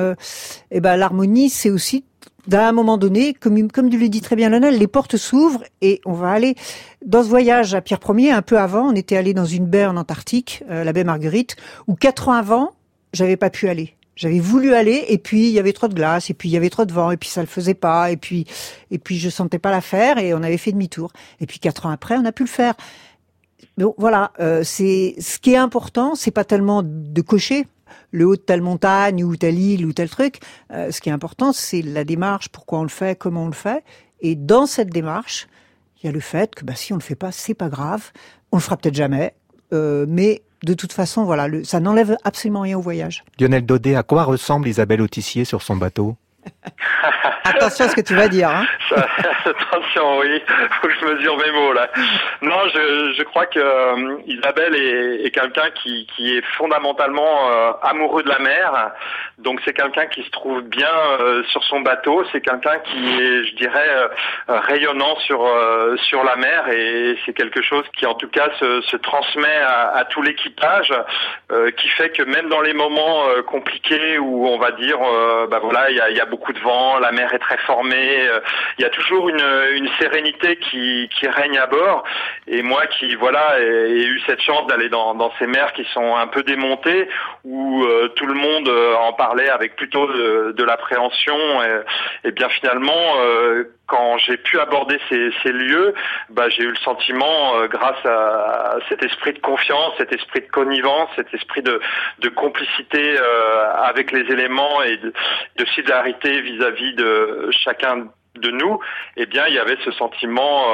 L'harmonie, c'est aussi, à un moment donné, comme le dit très bien Lionel, les portes s'ouvrent et on va aller dans ce voyage à Pierre Ier. Un peu avant, on était allé dans une baie en Antarctique, la baie Marguerite, où 4 ans avant, j'avais pas pu aller. J'avais voulu aller et puis il y avait trop de glace et puis il y avait trop de vent et puis ça le faisait pas et puis je sentais pas la faire et on avait fait demi-tour. Et puis 4 ans après, on a pu le faire. Donc voilà, c'est ce qui est important, c'est pas tellement de cocher le haut de telle montagne ou telle île ou tel truc. Ce qui est important, c'est la démarche, pourquoi on le fait, comment on le fait. Et dans cette démarche, il y a le fait que si on le fait pas, c'est pas grave. On le fera peut-être jamais, mais de toute façon, voilà, ça n'enlève absolument rien au voyage. Lionel Daudet, à quoi ressemble Isabelle Autissier sur son bateau ? Attention à ce que tu vas dire, hein. Attention, oui, faut que je mesure mes mots là. Non, je crois que Isabelle est quelqu'un qui est fondamentalement amoureux de la mer. Donc c'est quelqu'un qui se trouve bien sur son bateau. C'est quelqu'un qui est, je dirais, rayonnant sur la mer et c'est quelque chose qui en tout cas se transmet à tout l'équipage, qui fait que même dans les moments compliqués où on va dire, il y a beaucoup de vent, la mer est très formée, il y a toujours une sérénité qui règne à bord. Et moi qui ai eu cette chance d'aller dans ces mers qui sont un peu démontées, où tout le monde en parlait avec plutôt de l'appréhension, et bien finalement quand j'ai pu aborder ces lieux, j'ai eu le sentiment, grâce à cet esprit de confiance, cet esprit de connivence, cet esprit de complicité avec les éléments et de solidarité vis-à-vis de chacun de nous, il y avait ce sentiment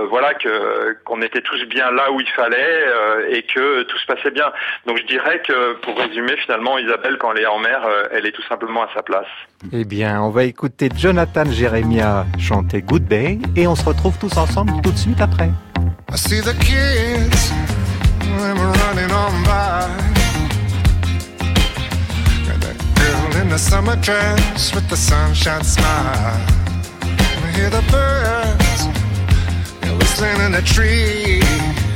qu'on était tous bien là où il fallait et que tout se passait bien. Donc je dirais que pour résumer, finalement, Isabelle, quand elle est en mer, elle est tout simplement à sa place. Eh bien, on va écouter Jonathan Jeremiah chanter Good Day et on se retrouve tous ensemble tout de suite après. I see the kids running on by. Got that girl in the summer dress with the sunshine smile. I hear the birds whistling in the trees.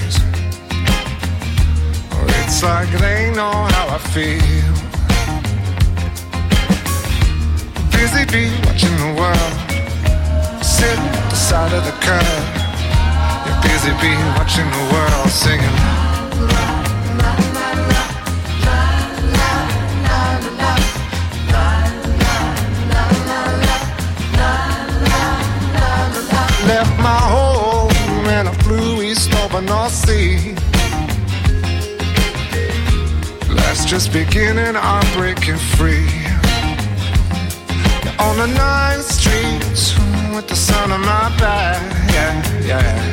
Oh, it's like they know how I feel. Busy bee watching the world, sitting at the side of the curb. You're busy bee watching the world singing. Left my home and I flew east over North Sea. Life's just beginning, I'm breaking free. On the 9th streets with the sun on my back, yeah.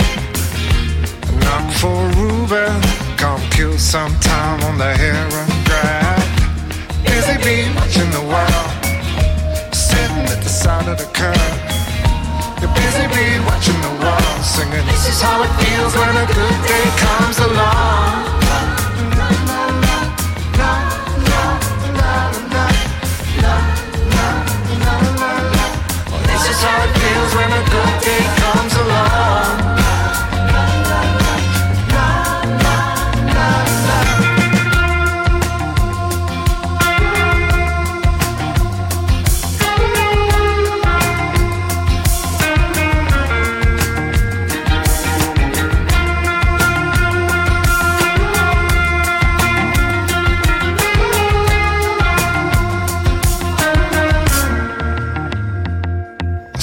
Knock for Ruben, come kill some time on the heron grab. Busy bee watching the world, sitting at the side of the curb. You're busy bee watching the world, singing, this is how it feels when a good day comes along. This is how it feels when a good day comes along.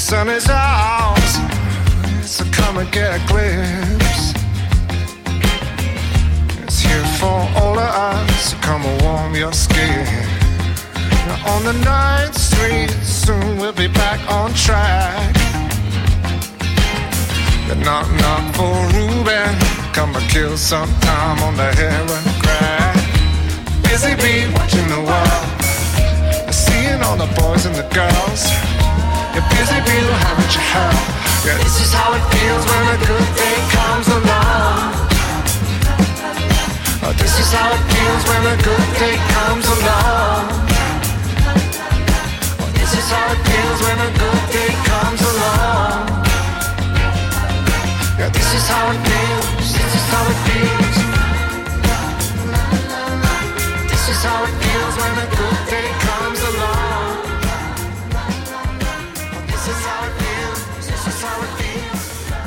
sun is out, so come and get a glimpse. It's here for all of us, so come and warm your skin. Now on the 9th Street, soon we'll be back on track. Knock, knock for Ruben, come and kill some time on the heroin crack. Busy bee watching the world, seeing all the boys and the girls. You're busy bee, haven't you heard? Yeah, this is how it feels when a good day comes along. Oh, this is how it feels when a good day comes along. Oh, this is how it feels when a good day comes along. Yeah, this is how it feels, this is how it feels. This is how it feels when a good day comes along. This is how it feels, this is how it feels.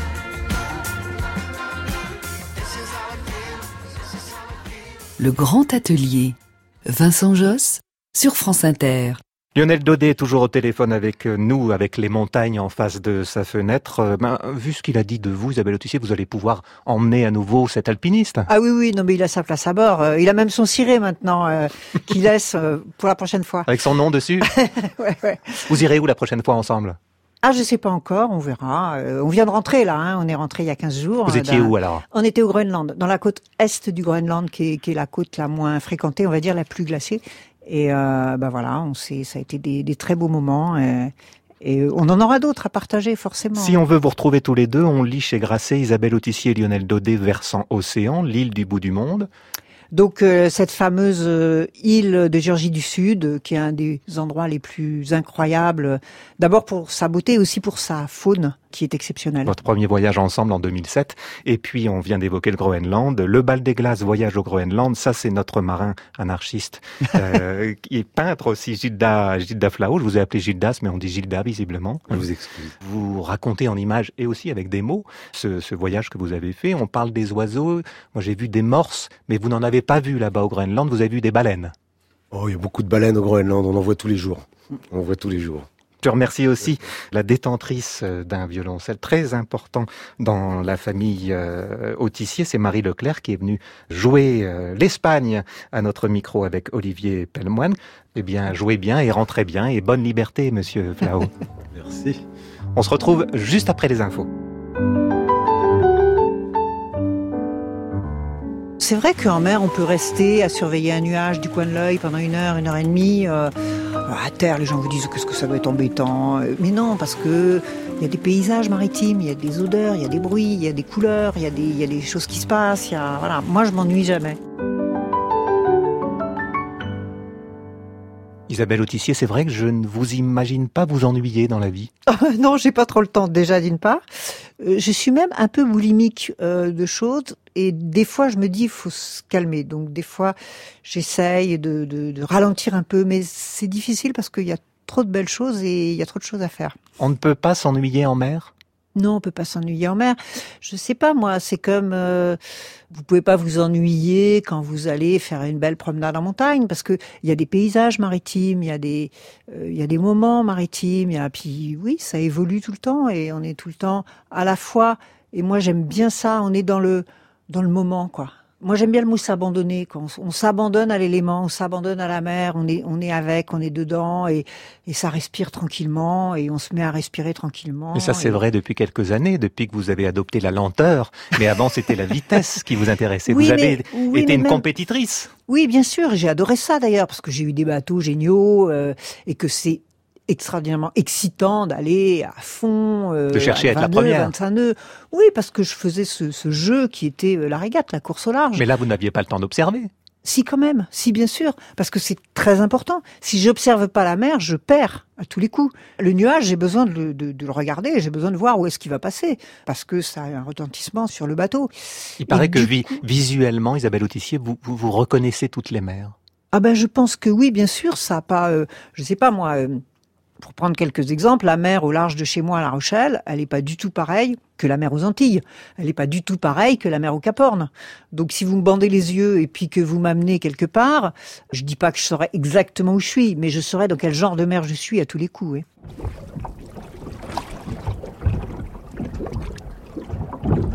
This is how it feels, this is how it feels. Le Grand Atelier. Vincent Josse sur France Inter. Lionel Daudet est toujours au téléphone avec nous, avec les montagnes en face de sa fenêtre. Vu ce qu'il a dit de vous, Isabelle Autissier, vous allez pouvoir emmener à nouveau cet alpiniste. Ah oui, non mais il a sa place à bord. Il a même son ciré maintenant qu'il laisse pour la prochaine fois. Avec son nom dessus. Ouais. Vous irez où la prochaine fois ensemble? Ah, je sais pas encore, on verra. On vient de rentrer là, hein. On est rentré il y a 15 jours. Vous étiez où alors? On était au Groenland, dans la côte est du Groenland, qui est la côte la moins fréquentée, on va dire la plus glacée. Et voilà, ça a été des très beaux moments. Et on en aura d'autres à partager, forcément. Si on veut vous retrouver tous les deux, on lit chez Grasset, Isabelle Autissier et Lionel Daudet, Versant Océan, l'île du bout du monde. Donc cette fameuse île de Géorgie du Sud, qui est un des endroits les plus incroyables, d'abord pour sa beauté, aussi pour sa faune, qui est exceptionnelle. Votre premier voyage ensemble en 2007, et puis on vient d'évoquer le Groenland. Le Bal des Glaces, voyage au Groenland, ça c'est notre marin anarchiste, qui est peintre aussi, Gilda Flao. Je vous ai appelé Gildas, mais on dit Gilda visiblement. Je vous excuse. Vous racontez en images et aussi avec des mots ce voyage que vous avez fait. On parle des oiseaux, moi j'ai vu des morses, mais vous n'en avez pas vu là-bas au Groenland, vous avez vu des baleines. Oh, il y a beaucoup de baleines au Groenland, on en voit tous les jours. Je remercie aussi la détentrice d'un violoncelle très important dans la famille Autissier, c'est Marie Leclerc qui est venue jouer l'Espagne à notre micro avec Olivier Pellemoine. Eh bien, jouez bien et rentrez bien et bonne liberté, monsieur Flao. Merci. On se retrouve juste après les infos. C'est vrai qu'en mer, on peut rester à surveiller un nuage du coin de l'œil pendant 1 heure, 1 heure et demie. À terre, les gens vous disent qu'est-ce que ça doit être embêtant. Mais non, parce que il y a des paysages maritimes, il y a des odeurs, il y a des bruits, il y a des couleurs, il y a des choses qui se passent. Voilà. Moi, je m'ennuie jamais. Isabelle Autissier, c'est vrai que je ne vous imagine pas vous ennuyer dans la vie. Non, j'ai pas trop le temps déjà d'une part. Je suis même un peu boulimique de choses et des fois je me dis il faut se calmer. Donc des fois j'essaye de ralentir un peu, mais c'est difficile parce qu'il y a trop de belles choses et il y a trop de choses à faire. On ne peut pas s'ennuyer en mer ? Non, on peut pas s'ennuyer en mer. Je sais pas, moi, c'est comme vous pouvez pas vous ennuyer quand vous allez faire une belle promenade en montagne, parce que il y a des paysages maritimes, il y a des moments maritimes, puis oui, ça évolue tout le temps et on est tout le temps à la fois. Et moi, j'aime bien ça. On est dans le moment, quoi. Moi, j'aime bien le mot s'abandonner. Quand on s'abandonne à l'élément, on s'abandonne à la mer, on est avec, on est dedans et ça respire tranquillement et on se met à respirer tranquillement. Et ça, c'est vrai depuis quelques années, depuis que vous avez adopté la lenteur. Mais avant, c'était la vitesse qui vous intéressait. Oui, vous avez été une même compétitrice. Oui, bien sûr. J'ai adoré ça d'ailleurs parce que j'ai eu des bateaux géniaux et que c'est extraordinairement excitant d'aller à fond, de chercher à être la 22, première. 25 nœuds. Oui, parce que je faisais ce jeu qui était la régate, la course au large. Mais là, vous n'aviez pas le temps d'observer. Si, quand même. Si, bien sûr. Parce que c'est très important. Si j'observe pas la mer, je perds à tous les coups. Le nuage, j'ai besoin de le regarder. J'ai besoin de voir où est-ce qu'il va passer. Parce que ça a un retentissement sur le bateau. Il paraît que visuellement, Isabelle Autissier, vous reconnaissez toutes les mers. Ah ben, je pense que oui, bien sûr. Ça a pas, je sais pas moi, pour prendre quelques exemples, la mer au large de chez moi à La Rochelle, elle n'est pas du tout pareille que la mer aux Antilles. Elle n'est pas du tout pareille que la mer au Cap Horn. Donc si vous me bandez les yeux et puis que vous m'amenez quelque part, je dis pas que je saurais exactement où je suis, mais je saurais dans quel genre de mer je suis à tous les coups. Oui.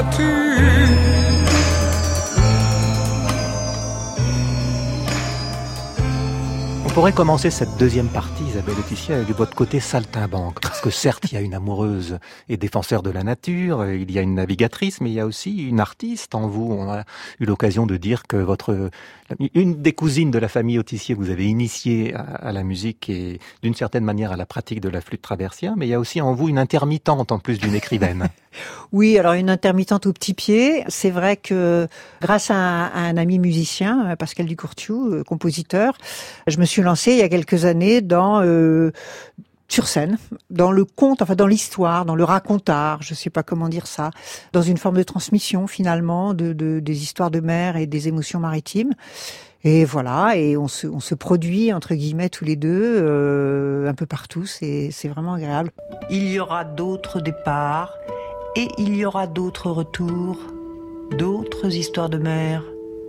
solitude. On pourrait commencer cette deuxième partie, Isabelle Autissier, avec votre côté saltimbanque. Parce que certes, il y a une amoureuse et défenseur de la nature, il y a une navigatrice, mais il y a aussi une artiste en vous. On a eu l'occasion de dire que une des cousines de la famille Autissier vous avez initié à la musique et d'une certaine manière à la pratique de la flûte traversière, mais il y a aussi en vous une intermittente en plus d'une écrivaine. Oui, alors une intermittente au petit pied. C'est vrai que grâce à un ami musicien, Pascal Ducourtiou, compositeur, je me suis lancée il y a quelques années sur scène, dans le conte, enfin dans l'histoire, dans le racontard, je sais pas comment dire ça, dans une forme de transmission finalement des histoires de mer et des émotions maritimes. Et voilà, et on se produit entre guillemets tous les deux un peu partout. C'est vraiment agréable. Il y aura d'autres départs et il y aura d'autres retours, d'autres histoires de mer.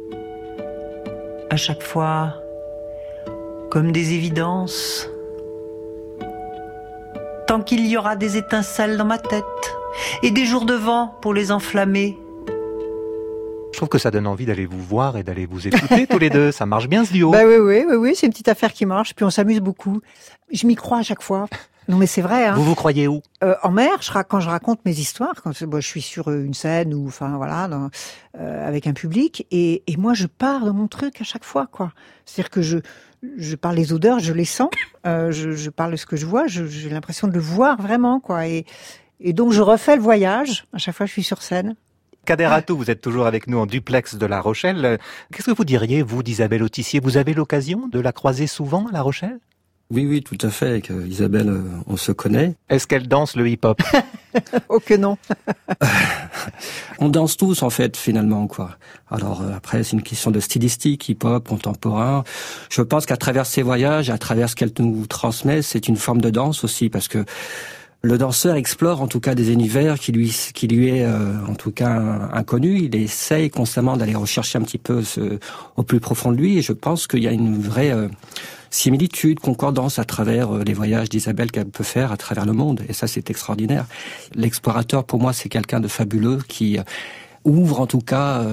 À chaque fois, comme des évidences. Tant qu'il y aura des étincelles dans ma tête et des jours de vent pour les enflammer. Je trouve que ça donne envie d'aller vous voir et d'aller vous écouter tous les deux. Ça marche bien ce duo. Bah oui, c'est une petite affaire qui marche. Puis on s'amuse beaucoup. Je m'y crois à chaque fois. Non mais c'est vrai. Hein. Vous croyez où ? En mer, quand je raconte mes histoires, quand je suis sur une scène ou enfin voilà, avec un public, et moi je pars de mon truc à chaque fois quoi. C'est-à-dire que je parle des odeurs, je les sens. Je parle de ce que je vois. J'ai l'impression de le voir vraiment quoi. Et donc je refais le voyage. À chaque fois, je suis sur scène. Kader Atou, vous êtes toujours avec nous en duplex de La Rochelle. Qu'est-ce que vous diriez, vous, d'Isabelle Autissier ? Vous avez l'occasion de la croiser souvent à La Rochelle ? Oui, tout à fait. Avec Isabelle, on se connaît. Est-ce qu'elle danse le hip-hop ? Oh que non. On danse tous, en fait, finalement, quoi. Alors, après, c'est une question de stylistique, hip-hop, contemporain. Je pense qu'à travers ses voyages, à travers ce qu'elle nous transmet, c'est une forme de danse aussi, parce que le danseur explore en tout cas des univers qui lui est en tout cas inconnu. Il essaye constamment d'aller rechercher un petit peu au plus profond de lui, et je pense qu'il y a une vraie similitude, concordance à travers les voyages d'Isabelle qu'elle peut faire à travers le monde, et ça c'est extraordinaire. L'explorateur pour moi c'est quelqu'un de fabuleux qui ouvre en tout cas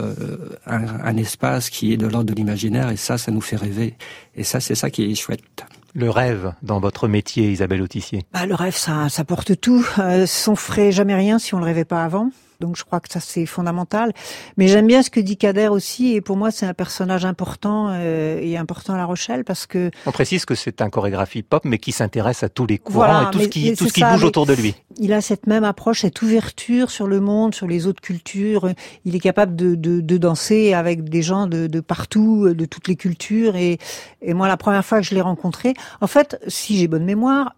un espace qui est de l'ordre de l'imaginaire, et ça nous fait rêver, et ça c'est ça qui est chouette. Le rêve dans votre métier, Isabelle Autissier. Le rêve, ça porte tout. On ferait jamais rien si on le rêvait pas avant. Donc je crois que ça c'est fondamental. Mais j'aime bien ce que dit Kader aussi, et pour moi c'est un personnage important et important à La Rochelle parce que... On précise que c'est un chorégraphe hip-hop mais qui s'intéresse à tous les courants et tout ce qui bouge autour de lui. Il a cette même approche, cette ouverture sur le monde, sur les autres cultures. Il est capable de danser avec des gens de partout, de toutes les cultures. Et moi la première fois que je l'ai rencontré, en fait, si j'ai bonne mémoire...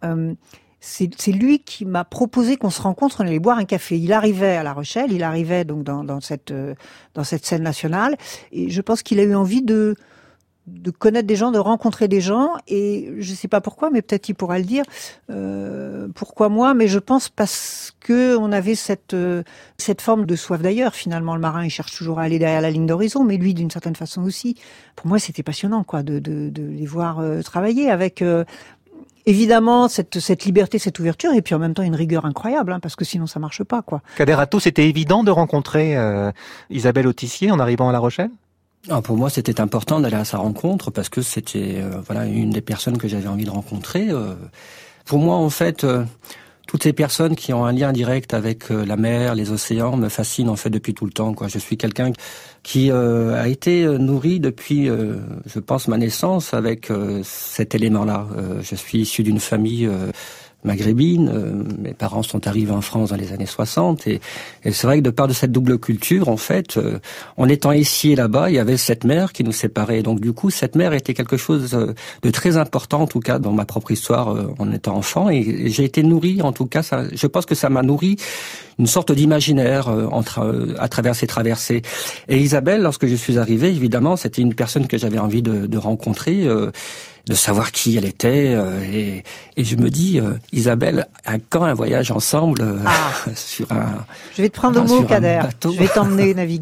C'est lui qui m'a proposé qu'on se rencontre, on allait boire un café. Il arrivait à La Rochelle, il arrivait donc dans cette scène nationale, et je pense qu'il a eu envie de connaître des gens, de rencontrer des gens, et je sais pas pourquoi, mais peut-être il pourra le dire. Pourquoi moi ? Mais je pense parce que on avait cette forme de soif d'ailleurs. Finalement, le marin, il cherche toujours à aller derrière la ligne d'horizon, mais lui, d'une certaine façon aussi. Pour moi, c'était passionnant, quoi, de les voir travailler avec. Évidemment, cette liberté, cette ouverture, et puis en même temps une rigueur incroyable, parce que sinon ça marche pas, quoi. Kader Atou, c'était évident de rencontrer Isabelle Autissier en arrivant à La Rochelle ? Pour moi, c'était important d'aller à sa rencontre parce que c'était une des personnes que j'avais envie de rencontrer. Pour moi, en fait, toutes ces personnes qui ont un lien direct avec la mer, les océans, me fascinent en fait depuis tout le temps, quoi. Je suis quelqu'un qui a été nourri depuis, je pense, ma naissance avec cet élément-là. Je suis issu d'une famille maghrébine. Mes parents sont arrivés en France dans les années 60 et c'est vrai que de par de cette double culture, en fait, en étant ici et là-bas, il y avait cette mer qui nous séparait. Donc du coup, cette mer était quelque chose de très important, en tout cas dans ma propre histoire en étant enfant. Et j'ai été nourri, en tout cas, je pense que ça m'a nourri une sorte d'imaginaire à travers ces traversées. Et Isabelle, lorsque je suis arrivé, évidemment, c'était une personne que j'avais envie de rencontrer, de savoir qui elle était, et je me dis, Isabelle, quand un voyage ensemble sur un... Je vais te prendre au mot, Kader. Je vais t'emmener naviguer.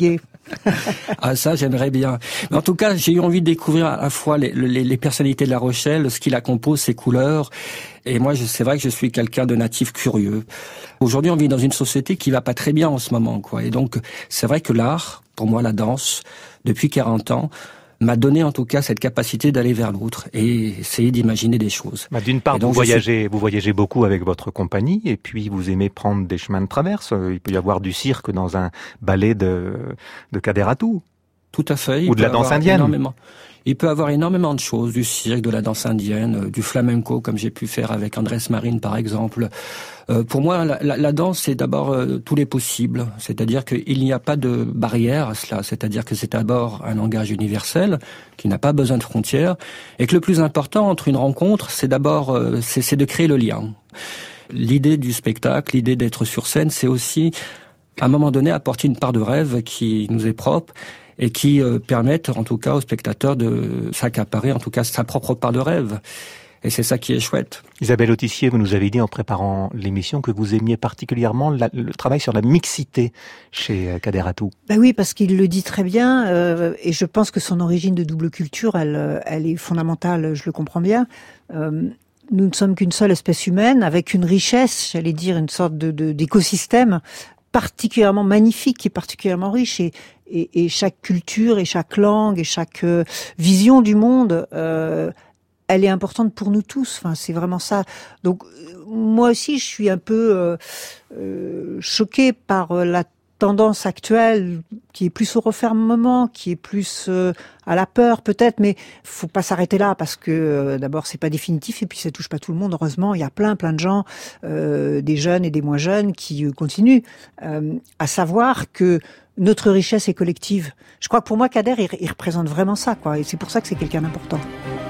Ah, ça, j'aimerais bien. Mais en tout cas, j'ai eu envie de découvrir à la fois les personnalités de La Rochelle, ce qui la compose, ses couleurs. Et moi, c'est vrai que je suis quelqu'un de natif curieux. Aujourd'hui, on vit dans une société qui va pas très bien en ce moment, quoi. Et donc, c'est vrai que l'art, pour moi, la danse, depuis 40 ans, m'a donné en tout cas cette capacité d'aller vers l'autre et essayer d'imaginer des choses. D'une part, vous voyagez beaucoup avec votre compagnie et puis vous aimez prendre des chemins de traverse. Il peut y avoir du cirque dans un ballet de Kaderatou. Tout à fait. Ou de la danse indienne. Il peut avoir énormément de choses, du cirque, de la danse indienne, du flamenco, comme j'ai pu faire avec Andrés Marín, par exemple. Pour moi, la danse, c'est d'abord tous les possibles. C'est-à-dire qu'il n'y a pas de barrière à cela. C'est-à-dire que c'est d'abord un langage universel, qui n'a pas besoin de frontières, et que le plus important entre une rencontre, c'est d'abord, c'est de créer le lien. L'idée du spectacle, l'idée d'être sur scène, c'est aussi, à un moment donné, apporter une part de rêve qui nous est propre, et qui permettent en tout cas aux spectateurs de s'accaparer en tout cas sa propre part de rêve. Et c'est ça qui est chouette. Isabelle Autissier, vous nous avez dit en préparant l'émission que vous aimiez particulièrement le travail sur la mixité chez Kaderatou. Ben oui, parce qu'il le dit très bien, et je pense que son origine de double culture, elle est fondamentale, je le comprends bien. Nous ne sommes qu'une seule espèce humaine, avec une richesse, j'allais dire une sorte d'écosystème particulièrement magnifique, qui est particulièrement riche, et chaque culture, et chaque langue, et chaque vision du monde, elle est importante pour nous tous. Enfin, c'est vraiment ça. Donc, moi aussi, je suis un peu choquée par la tendance actuelle, qui est plus au refermement, qui est plus à la peur peut-être, mais faut pas s'arrêter là parce que d'abord c'est pas définitif et puis ça touche pas tout le monde. Heureusement, il y a plein de gens, des jeunes et des moins jeunes, qui continuent à savoir que notre richesse est collective. Je crois que pour moi, Kader, il représente vraiment ça, quoi, et c'est pour ça que c'est quelqu'un d'important.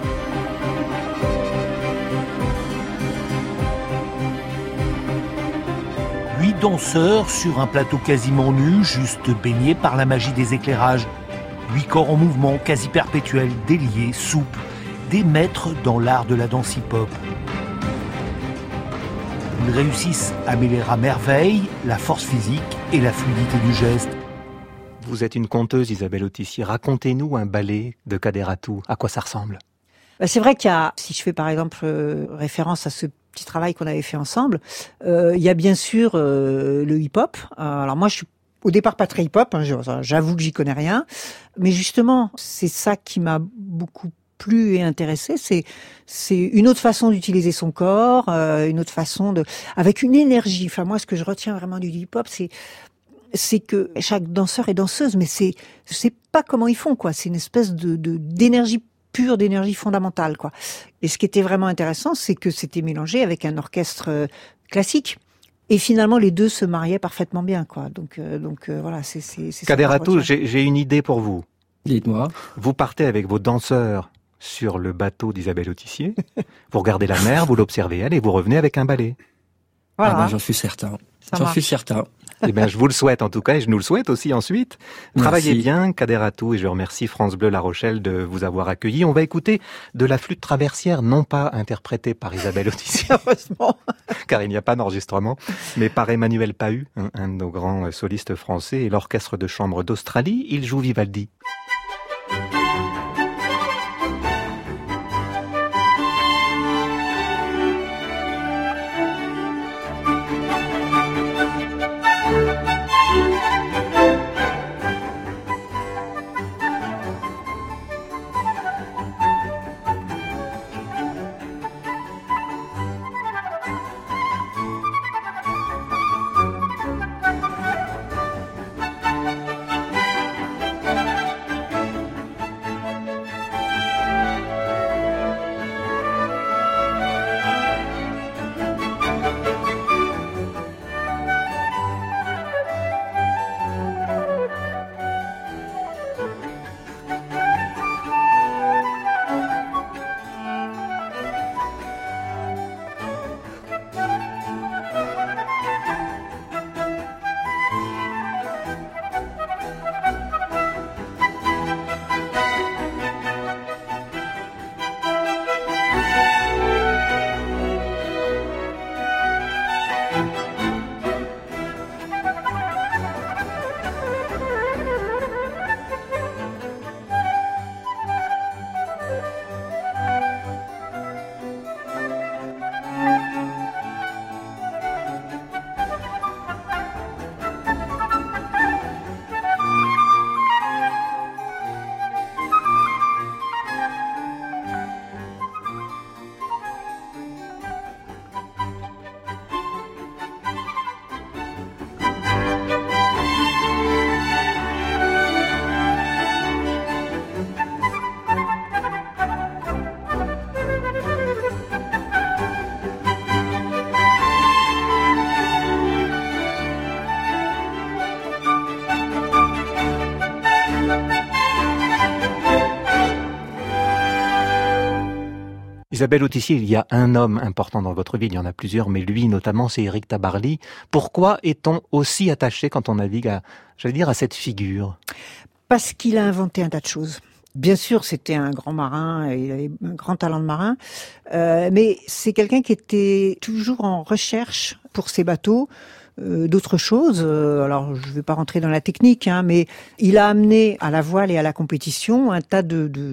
Huit danseurs sur un plateau quasiment nu, juste baigné par la magie des éclairages. 8 corps en mouvement, quasi perpétuels, déliés, souples, des maîtres dans l'art de la danse hip-hop. Ils réussissent à mêler à merveille la force physique et la fluidité du geste. Vous êtes une conteuse, Isabelle Autissier. Racontez-nous un ballet de Kaderatou. À quoi ça ressemble ? C'est vrai qu'il y a, si je fais par exemple référence à ce petit travail qu'on avait fait ensemble, il y a bien sûr le hip-hop. Alors moi, je suis au départ pas très hip-hop, hein, j'avoue que j'y connais rien, mais justement, c'est ça qui m'a beaucoup plu et intéressé. C'est une autre façon d'utiliser son corps, une autre façon avec une énergie. Enfin moi, ce que je retiens vraiment du hip-hop, c'est que chaque danseur et danseuse, mais je sais pas comment ils font, quoi. C'est une espèce d'énergie pure, d'énergie fondamentale, quoi. Et ce qui était vraiment intéressant, c'est que c'était mélangé avec un orchestre classique. Et finalement, les deux se mariaient parfaitement bien, quoi. Donc voilà, c'est Kaderatou, j'ai une idée pour vous. Dites-moi. Vous partez avec vos danseurs sur le bateau d'Isabelle Autissier, vous regardez la mer, vous l'observez elle, et vous revenez avec un ballet. Voilà. Ah ben, j'en suis certain. J'en suis certain. Eh bien, je vous le souhaite en tout cas, et je nous le souhaite aussi ensuite. Merci. Travaillez bien, Kaderatou, et je remercie France Bleu La Rochelle de vous avoir accueilli. On va écouter de la flûte traversière, non pas interprétée par Isabelle Autissier, heureusement, car il n'y a pas d'enregistrement, mais par Emmanuel Pahu, un de nos grands solistes français, et l'orchestre de chambre d'Australie. Il joue Vivaldi. Isabelle Autissier, il y a un homme important dans votre vie, il y en a plusieurs, mais lui notamment, c'est Éric Tabarly. Pourquoi est-on aussi attaché quand on navigue à cette figure? Parce qu'il a inventé un tas de choses. Bien sûr, c'était un grand marin, il avait un grand talent de marin, mais c'est quelqu'un qui était toujours en recherche pour ses bateaux d'autres choses. Alors, je ne vais pas rentrer dans la technique, mais il a amené à la voile et à la compétition un tas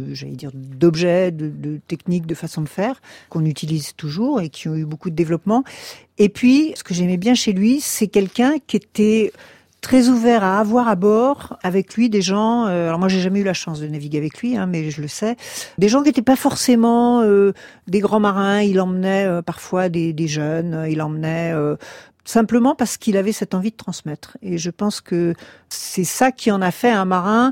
d'objets, de techniques, de façons de faire qu'on utilise toujours et qui ont eu beaucoup de développement. Et puis, ce que j'aimais bien chez lui, c'est quelqu'un qui était très ouvert à avoir à bord avec lui des gens, alors moi j'ai jamais eu la chance de naviguer avec lui, mais je le sais, des gens qui n'étaient pas forcément des grands marins. Il emmenait parfois des jeunes, il emmenait simplement parce qu'il avait cette envie de transmettre. Et je pense que c'est ça qui en a fait un marin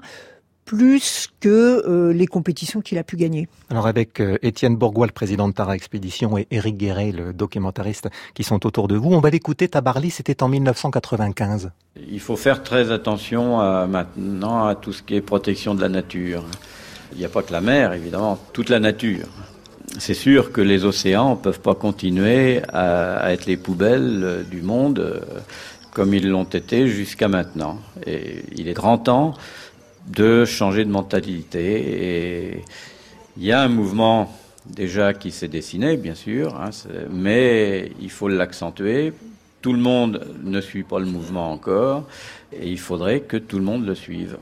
plus que les compétitions qu'il a pu gagner. Alors avec Étienne Bourgois, le président de Tara Expédition, et Éric Guéret, le documentariste, qui sont autour de vous, on va l'écouter. Tabarly, c'était en 1995. Il faut faire très attention maintenant à tout ce qui est protection de la nature. Il n'y a pas que la mer, évidemment, toute la nature. C'est sûr que les océans ne peuvent pas continuer à être les poubelles du monde comme ils l'ont été jusqu'à maintenant. Et il est grand temps de changer de mentalité. Et il y a un mouvement déjà qui s'est dessiné, bien sûr, mais il faut l'accentuer. Tout le monde ne suit pas le mouvement encore, et il faudrait que tout le monde le suive.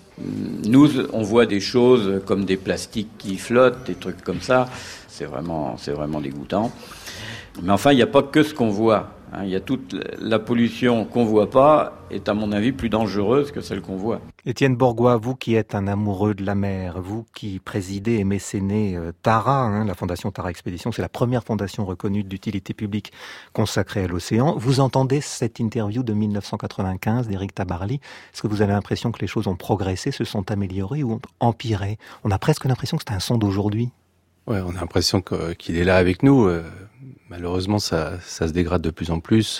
Nous, on voit des choses comme des plastiques qui flottent, des trucs comme ça. C'est vraiment dégoûtant. Mais enfin, il n'y a pas que ce qu'on voit. Il y a toute la pollution qu'on voit pas est à mon avis plus dangereuse que celle qu'on voit. Étienne Bourgois, vous qui êtes un amoureux de la mer, vous qui présidez et mécénez Tara, la fondation Tara Expédition, c'est la première fondation reconnue d'utilité publique consacrée à l'océan. Vous entendez cette interview de 1995 d'Éric Tabarly. Est-ce que vous avez l'impression que les choses ont progressé, se sont améliorées ou ont empiré? On a presque l'impression que c'est un son d'aujourd'hui. Ouais, on a l'impression qu'il est là avec nous. Malheureusement, ça se dégrade de plus en plus.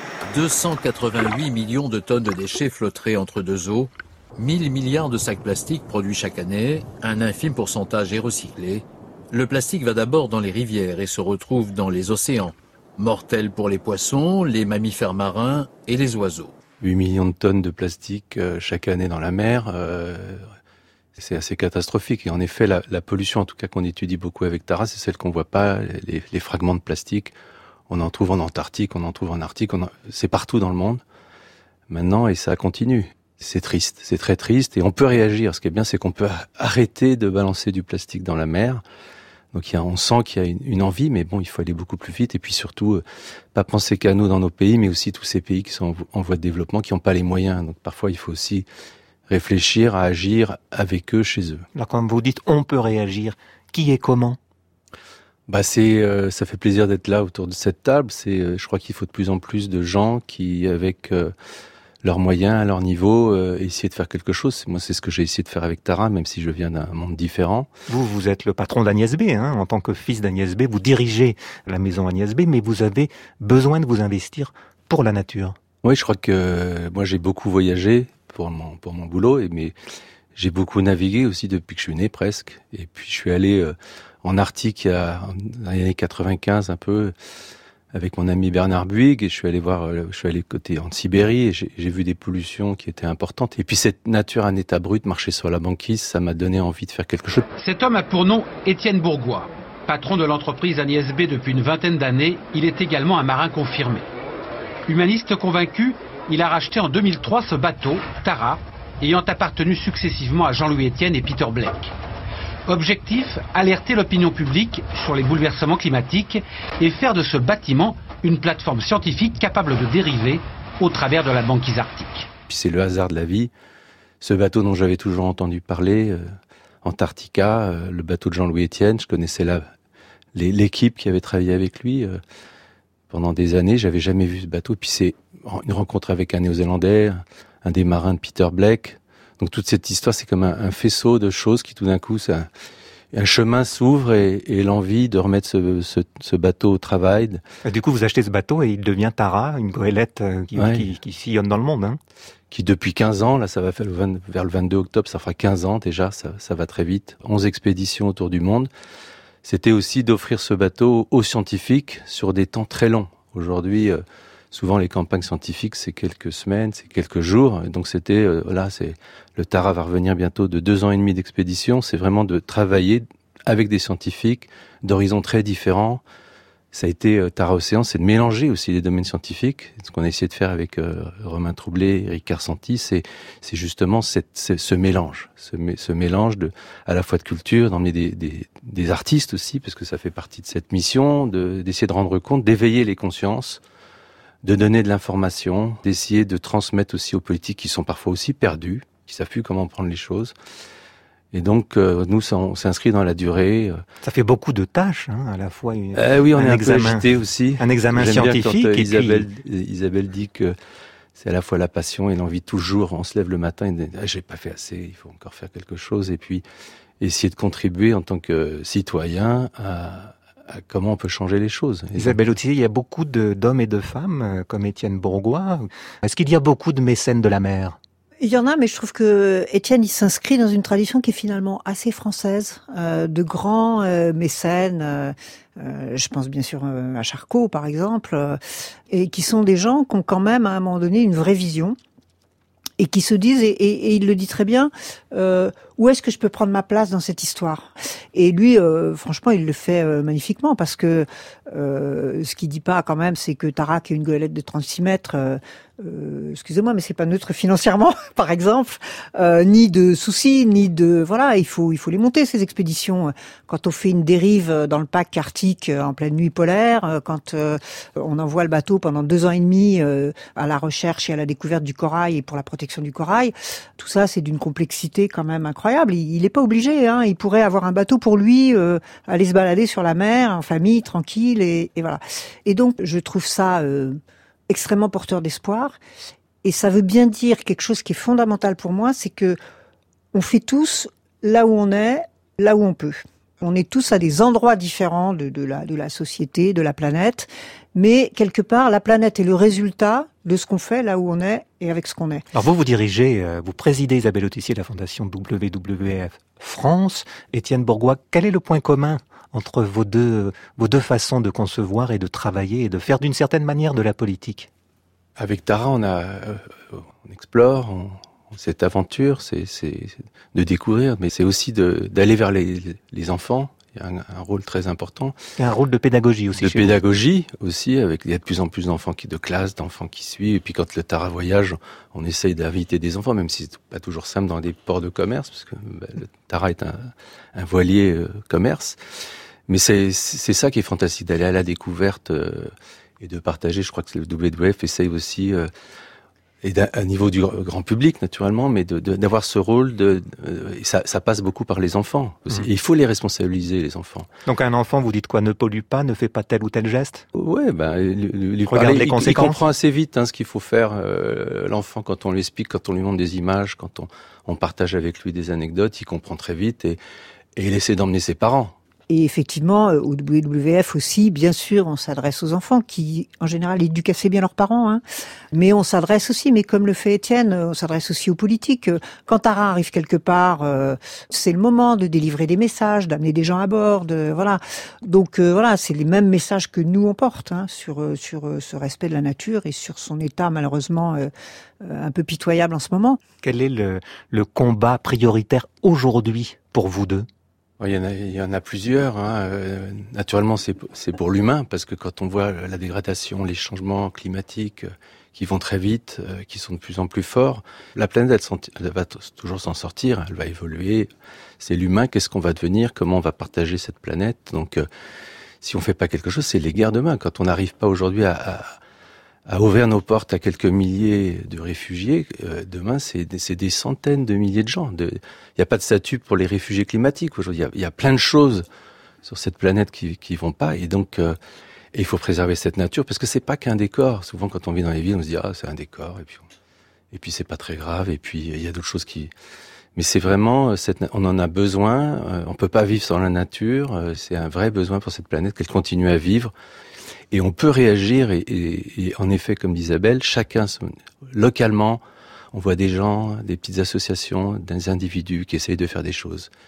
288 millions de tonnes de déchets flotteraient entre deux eaux, 1000 milliards de sacs plastiques produits chaque année, un infime pourcentage est recyclé. Le plastique va d'abord dans les rivières et se retrouve dans les océans, mortel pour les poissons, les mammifères marins et les oiseaux. 8 millions de tonnes de plastique chaque année dans la mer, c'est assez catastrophique. Et en effet, la pollution, en tout cas qu'on étudie beaucoup avec Tara, c'est celle qu'on voit pas, les fragments de plastique. On en trouve en Antarctique, on en trouve en Arctique, c'est partout dans le monde maintenant, et ça continue. C'est triste, c'est très triste, et on peut réagir. Ce qui est bien, c'est qu'on peut arrêter de balancer du plastique dans la mer. Donc on sent qu'il y a une envie, mais bon, il faut aller beaucoup plus vite, et puis surtout, pas penser qu'à nous dans nos pays, mais aussi tous ces pays qui sont en voie de développement, qui n'ont pas les moyens. Donc parfois, il faut aussi réfléchir à agir avec eux, chez eux. Alors quand vous dites on peut réagir, qui et comment? Ça fait plaisir d'être là autour de cette table. Je crois qu'il faut de plus en plus de gens qui, avec leurs moyens, à leur niveau, essayer de faire quelque chose. Moi, c'est ce que j'ai essayé de faire avec Tara, même si je viens d'un monde différent. Vous êtes le patron d'Agnès B, en tant que fils d'Agnès B. Vous dirigez la maison Agnès B, mais vous avez besoin de vous investir pour la nature. Oui, je crois que moi, j'ai beaucoup voyagé pour mon boulot, mais j'ai beaucoup navigué aussi depuis que je suis né, presque. Et puis, je suis allé en Arctique dans les années 95, un peu, avec mon ami Bernard Buig, et je suis allé côté en Sibérie, et j'ai vu des pollutions qui étaient importantes. Et puis cette nature en état brut, marcher sur la banquise, ça m'a donné envie de faire quelque chose. Cet homme a pour nom Étienne Bourgois. Patron de l'entreprise Agnès B depuis une vingtaine d'années, il est également un marin confirmé. Humaniste convaincu, il a racheté en 2003 ce bateau, Tara, ayant appartenu successivement à Jean-Louis Etienne et Peter Blake. Objectif, alerter l'opinion publique sur les bouleversements climatiques et faire de ce bâtiment une plateforme scientifique capable de dériver au travers de la banquise arctique. Puis c'est le hasard de la vie. Ce bateau dont j'avais toujours entendu parler, Antarctica, le bateau de Jean-Louis Etienne, je connaissais l'équipe qui avait travaillé avec lui pendant des années. J'avais jamais vu ce bateau. Puis c'est une rencontre avec un Néo-Zélandais, un des marins de Peter Blake. Donc toute cette histoire, c'est comme un faisceau de choses qui tout d'un coup, un chemin s'ouvre et l'envie de remettre ce bateau au travail. Et du coup, vous achetez ce bateau et il devient Tara, une goélette qui sillonne dans le monde. Qui depuis 15 ans, là ça va faire vers le 22 octobre, ça fera 15 ans déjà, ça va très vite. 11 expéditions autour du monde. c'était aussi d'offrir ce bateau aux scientifiques sur des temps très longs. Aujourd'hui, souvent les campagnes scientifiques, c'est quelques semaines, c'est quelques jours. Donc c'était, le Tara va revenir bientôt de 2 ans et demi d'expédition. C'est vraiment de travailler avec des scientifiques d'horizons très différents. Ça a été Tara Océan, c'est de mélanger aussi les domaines scientifiques. Ce qu'on a essayé de faire avec Romain Troublé, Eric Carsanti, c'est justement ce mélange, ce mélange à la fois de culture, d'emmener des artistes aussi, parce que ça fait partie de cette mission, d'essayer de rendre compte, d'éveiller les consciences, de donner de l'information, d'essayer de transmettre aussi aux politiques qui sont parfois aussi perdus, qui savent plus comment prendre les choses. Et donc, nous, on s'inscrit dans la durée. Ça fait beaucoup de tâches, à la fois. Oui, on est un peu agité aussi. Un examen scientifique. Quand, Isabelle dit que c'est à la fois la passion et l'envie toujours. On se lève le matin et dit, j'ai pas fait assez, il faut encore faire quelque chose. Et puis, essayer de contribuer en tant que citoyen à comment on peut changer les choses. Isabelle Autissier, il y a beaucoup d'hommes et de femmes, comme Étienne Bourgois. Est-ce qu'il y a beaucoup de mécènes de la mer ? Il y en a, mais je trouve que Étienne, il s'inscrit dans une tradition qui est finalement assez française, de grands mécènes. Je pense bien sûr à Charcot, par exemple, et qui sont des gens qui ont quand même, à un moment donné, une vraie vision, et qui se disent, et il le dit très bien, où est-ce que je peux prendre ma place dans cette histoire ? Et lui, franchement, il le fait magnifiquement, parce que ce qu'il dit pas quand même, c'est que Tara, qui est une goélette de 36 mètres, excusez-moi, mais c'est pas neutre financièrement, par exemple, ni de soucis, ni de il faut les monter, ces expéditions. Quand on fait une dérive dans le pack arctique en pleine nuit polaire, quand on envoie le bateau pendant 2 ans et demi à la recherche et à la découverte du corail et pour la protection du corail, tout ça, c'est d'une complexité quand même incroyable. Il est pas obligé, il pourrait avoir un bateau pour lui, aller se balader sur la mer en famille, tranquille, et voilà. Et donc, je trouve ça extrêmement porteur d'espoir, et ça veut bien dire quelque chose qui est fondamental pour moi, c'est que on fait tous là où on est, là où on peut. On est tous à des endroits différents de la société, de la planète, mais quelque part, la planète est le résultat de ce qu'on fait là où on est et avec ce qu'on est. Alors vous dirigez, vous présidez, Isabelle Autissier, la fondation WWF France. Étienne Bourgois, quel est le point commun entre vos deux façons de concevoir et de travailler et de faire d'une certaine manière de la politique? Avec Tara, on explore, cette aventure, c'est de découvrir, mais c'est aussi d'aller vers les enfants. Il y a un rôle très important. Il y a un rôle de pédagogie aussi. De pédagogie aussi, il y a de plus en plus d'enfants d'enfants qui suivent. Et puis quand le Tara voyage, on essaye d'inviter des enfants, même si c'est pas toujours simple dans des ports de commerce, parce que le Tara est un voilier commerce. Mais c'est ça qui est fantastique, d'aller à la découverte et de partager. Je crois que le WWF essaye aussi, et à niveau du grand public naturellement, mais d'avoir ce rôle et ça passe beaucoup par les enfants aussi. Et il faut les responsabiliser, les enfants. Donc un enfant, vous dites quoi, ne pollue pas, ne fait pas tel ou tel geste? Ouais, lui regarde parler, les conséquences. Il comprend assez vite ce qu'il faut faire. L'enfant, quand on lui explique, quand on lui montre des images, quand on partage avec lui des anecdotes, il comprend très vite et il essaie d'emmener ses parents. Et effectivement, au WWF aussi, bien sûr, on s'adresse aux enfants qui, en général, éduquent assez bien leurs parents. Mais on s'adresse aussi, mais comme le fait Étienne, on s'adresse aussi aux politiques. Quand Tara arrive quelque part, c'est le moment de délivrer des messages, d'amener des gens à bord, voilà. Donc c'est les mêmes messages que nous on porte sur ce respect de la nature et sur son état malheureusement un peu pitoyable en ce moment. Quel est le combat prioritaire aujourd'hui pour vous deux? Il y en a plusieurs. Naturellement, c'est pour l'humain, parce que quand on voit la dégradation, les changements climatiques qui vont très vite, qui sont de plus en plus forts, la planète, elle va toujours s'en sortir, elle va évoluer. C'est l'humain, qu'est-ce qu'on va devenir, comment on va partager cette planète. Donc, si on fait pas quelque chose, c'est les guerres demain. Quand on n'arrive pas aujourd'hui à ouvrir nos portes à quelques milliers de réfugiés, demain c'est des centaines de milliers de gens. Il n'y a pas de statut pour les réfugiés climatiques aujourd'hui. Il y a plein de choses sur cette planète qui vont pas, et donc il faut préserver cette nature, parce que c'est pas qu'un décor. Souvent quand on vit dans les villes, on se dit c'est un décor, et puis c'est pas très grave, et puis il y a d'autres choses mais c'est vraiment on en a besoin. On peut pas vivre sans la nature. C'est un vrai besoin pour cette planète qu'elle continue à vivre. Et on peut réagir, et en effet, comme dit Isabelle, chacun, localement, on voit des gens, des petites associations, des individus qui essayent de faire des choses.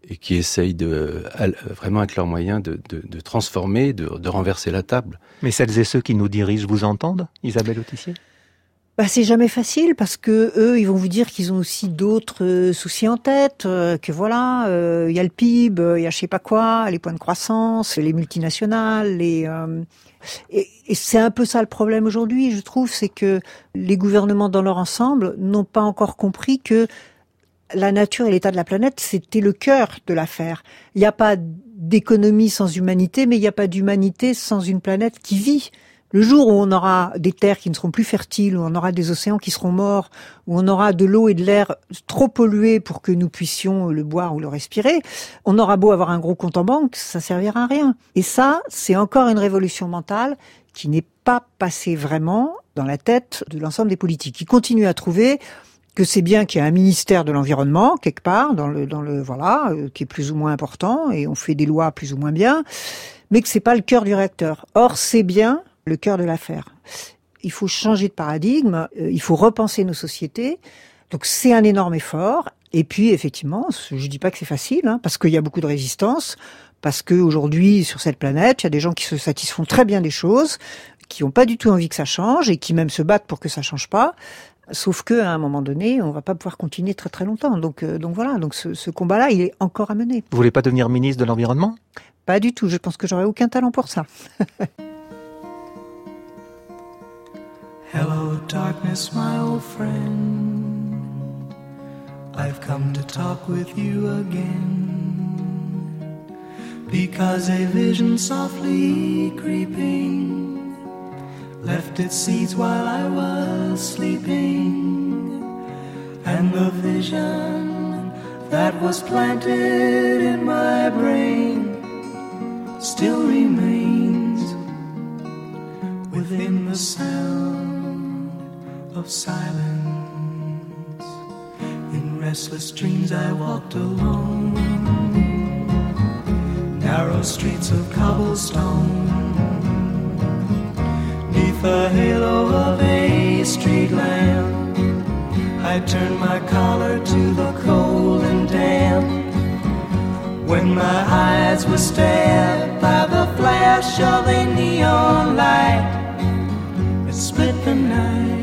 et qui essayent vraiment avec leurs moyens de transformer, de renverser la table. Mais celles et ceux qui nous dirigent vous entendent, Isabelle Autissier ? C'est jamais facile parce que eux, ils vont vous dire qu'ils ont aussi d'autres soucis en tête, que voilà, il y a le PIB, il y a je sais pas quoi, les points de croissance, les multinationales, et c'est un peu ça le problème aujourd'hui, je trouve, c'est que les gouvernements dans leur ensemble n'ont pas encore compris que la nature et l'état de la planète, c'était le cœur de l'affaire. Il n'y a pas d'économie sans humanité, mais il n'y a pas d'humanité sans une planète qui vit. Le jour où on aura des terres qui ne seront plus fertiles, où on aura des océans qui seront morts, où on aura de l'eau et de l'air trop pollués pour que nous puissions le boire ou le respirer, on aura beau avoir un gros compte en banque, ça servira à rien. Et ça, c'est encore une révolution mentale qui n'est pas passée vraiment dans la tête de l'ensemble des politiques. Ils continuent à trouver que c'est bien qu'il y ait un ministère de l'environnement quelque part qui est plus ou moins important et on fait des lois plus ou moins bien, mais que c'est pas le cœur du réacteur. Or, c'est bien le cœur de l'affaire. Il faut changer de paradigme, il faut repenser nos sociétés. Donc c'est un énorme effort. Et puis effectivement, je dis pas que c'est facile, parce qu'il y a beaucoup de résistance, parce que aujourd'hui sur cette planète, il y a des gens qui se satisfont très bien des choses, qui ont pas du tout envie que ça change et qui même se battent pour que ça change pas. Sauf que à un moment donné, on va pas pouvoir continuer très très longtemps. Donc voilà. Donc ce combat-là, il est encore à mener. Vous voulez pas devenir ministre de l'Environnement ? Pas du tout. Je pense que j'aurais aucun talent pour ça. Hello, darkness, my old friend. I've come to talk with you again, because a vision softly creeping left its seeds while I was sleeping, and the vision that was planted in my brain still remains within the sound of silence. In restless dreams I walked alone, narrow streets of cobblestone, neath the halo of a street lamp. I turned my collar to the cold and damp, when my eyes were stabbed by the flash of a neon light that split the night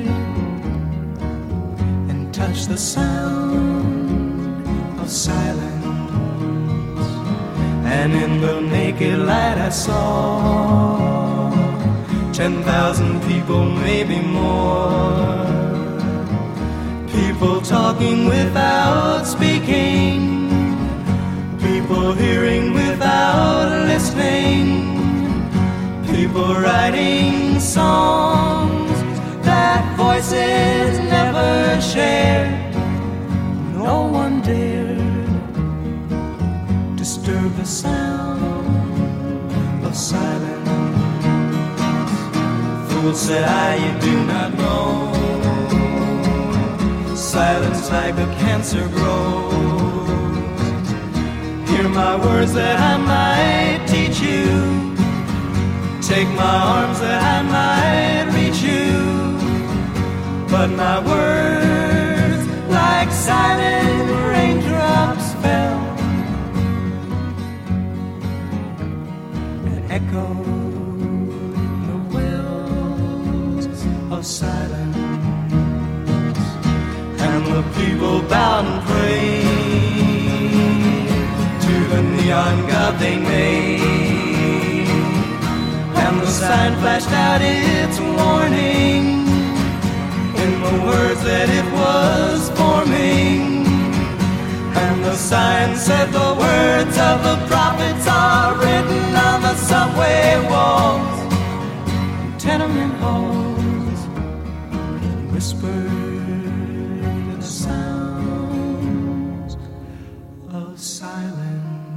and touched the sound of silence. And in the naked light I saw 10,000 people, maybe more, people talking without speaking, people hearing without listening, people writing songs that voices never shared. No one dared disturb the sound of silence. Fool, said I, you do not know, silence like a cancer grows. Hear my words that I might teach you, take my arms that I might reach you, but my words like silent raindrops fell and echoed the wells of silence. And the people bowed and prayed to the neon god they made, and the sign flashed out its warning in the words that it was forming. And the sign said the words of the prophets are written on the subway walls, tenement halls, whispered the sounds of silence.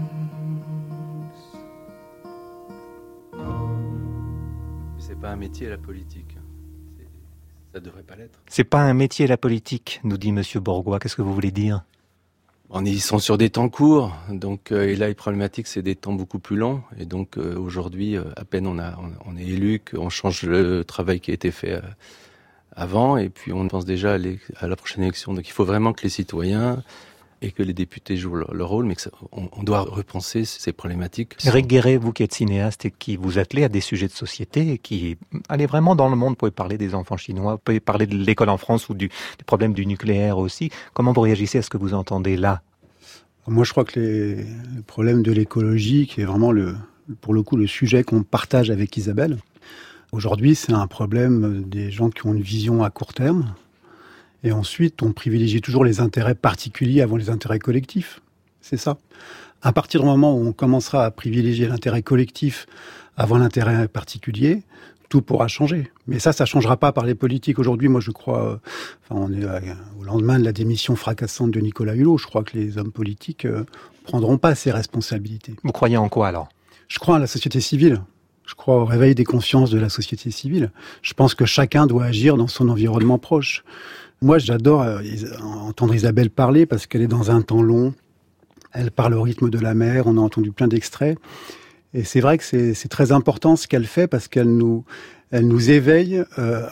C'est pas un métier, la politique. Ça devrait pas l'être. C'est pas un métier, la politique, nous dit Monsieur Bourgois. Qu'est-ce que vous voulez dire ? Ils sont sur des temps courts, donc et là, les problématiques, c'est des temps beaucoup plus longs. Et donc aujourd'hui, à peine on est élu, qu'on change le travail qui a été fait avant, et puis on pense déjà à la prochaine élection. Donc il faut vraiment que les citoyens et que les députés jouent leur rôle, mais on doit repenser ces problématiques. Éric Guéret, vous qui êtes cinéaste et qui vous attelez à des sujets de société et qui allez vraiment dans le monde, vous pouvez parler des enfants chinois, vous pouvez parler de l'école en France ou des problèmes du nucléaire aussi. Comment vous réagissez à ce que vous entendez là? Moi, je crois que le problème de l'écologie, qui est vraiment pour le coup le sujet qu'on partage avec Isabelle, aujourd'hui, c'est un problème des gens qui ont une vision à court terme. Et ensuite, on privilégie toujours les intérêts particuliers avant les intérêts collectifs. C'est ça. À partir du moment où on commencera à privilégier l'intérêt collectif avant l'intérêt particulier, tout pourra changer. Mais ça changera pas par les politiques. Aujourd'hui, moi, je crois, on est au lendemain de la démission fracassante de Nicolas Hulot. Je crois que les hommes politiques prendront pas ces responsabilités. Vous croyez en quoi, alors? Je crois à la société civile. Je crois au réveil des consciences de la société civile. Je pense que chacun doit agir dans son environnement proche. Moi, j'adore entendre Isabelle parler parce qu'elle est dans un temps long. Elle parle au rythme de la mer. On a entendu plein d'extraits. Et c'est vrai que c'est très important ce qu'elle fait parce qu'elle nous éveille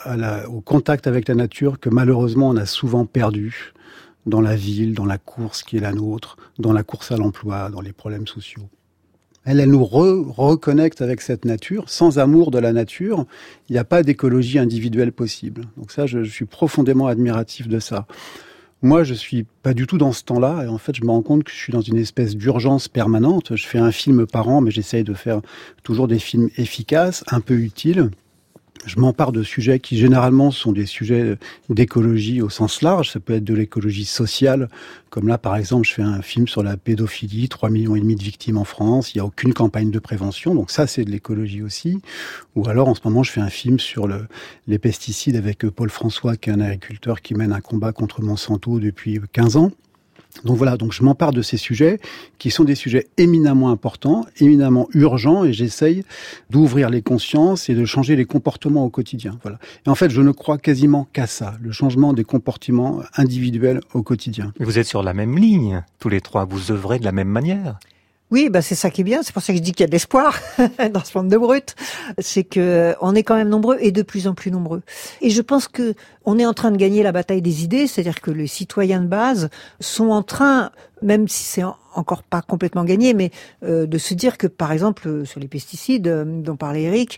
au contact avec la nature que malheureusement on a souvent perdu dans la ville, dans la course qui est la nôtre, dans la course à l'emploi, dans les problèmes sociaux. Elle nous reconnecte avec cette nature. Sans amour de la nature, il n'y a pas d'écologie individuelle possible. Donc ça, je suis profondément admiratif de ça. Moi, je suis pas du tout dans ce temps-là. Et en fait, je me rends compte que je suis dans une espèce d'urgence permanente. Je fais un film par an, mais j'essaye de faire toujours des films efficaces, un peu utiles. Je m'empare de sujets qui, généralement, sont des sujets d'écologie au sens large. Ça peut être de l'écologie sociale. Comme là, par exemple, je fais un film sur la pédophilie, 3,5 millions de victimes en France. Il n'y a aucune campagne de prévention. Donc ça, c'est de l'écologie aussi. Ou alors, en ce moment, je fais un film sur les pesticides avec Paul François, qui est un agriculteur qui mène un combat contre Monsanto depuis 15 ans. Donc voilà, donc je m'empare de ces sujets qui sont des sujets éminemment importants, éminemment urgents, et j'essaye d'ouvrir les consciences et de changer les comportements au quotidien. Voilà. Et en fait, je ne crois quasiment qu'à ça, le changement des comportements individuels au quotidien. Vous êtes sur la même ligne, tous les trois, vous œuvrez de la même manière. Oui, c'est ça qui est bien. C'est pour ça que je dis qu'il y a de l'espoir dans ce monde de brutes. C'est que on est quand même nombreux et de plus en plus nombreux. Et je pense que on est en train de gagner la bataille des idées, c'est-à-dire que les citoyens de base sont en train, même si c'est encore pas complètement gagné, mais de se dire que, par exemple, sur les pesticides dont parlait Eric,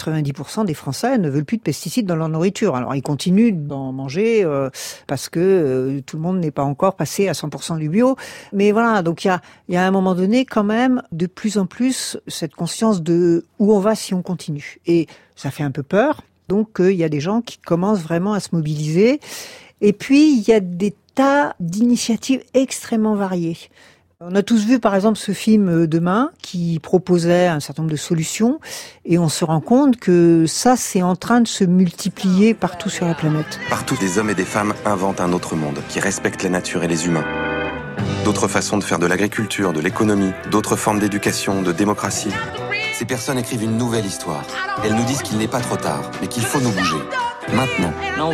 90% des Français ne veulent plus de pesticides dans leur nourriture. Alors, ils continuent d'en manger parce que tout le monde n'est pas encore passé à 100% du bio. Mais voilà, donc il y a à un moment donné, quand même, de plus en plus, cette conscience de où on va si on continue. Et ça fait un peu peur. Donc, il y a des gens qui commencent vraiment à se mobiliser. Et puis, il y a des tas d'initiatives extrêmement variées. On a tous vu, par exemple, ce film Demain, qui proposait un certain nombre de solutions. Et on se rend compte que ça, c'est en train de se multiplier partout sur la planète. Partout, des hommes et des femmes inventent un autre monde qui respecte la nature et les humains. D'autres façons de faire de l'agriculture, de l'économie, d'autres formes d'éducation, de démocratie. Ces personnes écrivent une nouvelle histoire. Elles nous disent qu'il n'est pas trop tard, mais qu'il faut nous bouger. Maintenant.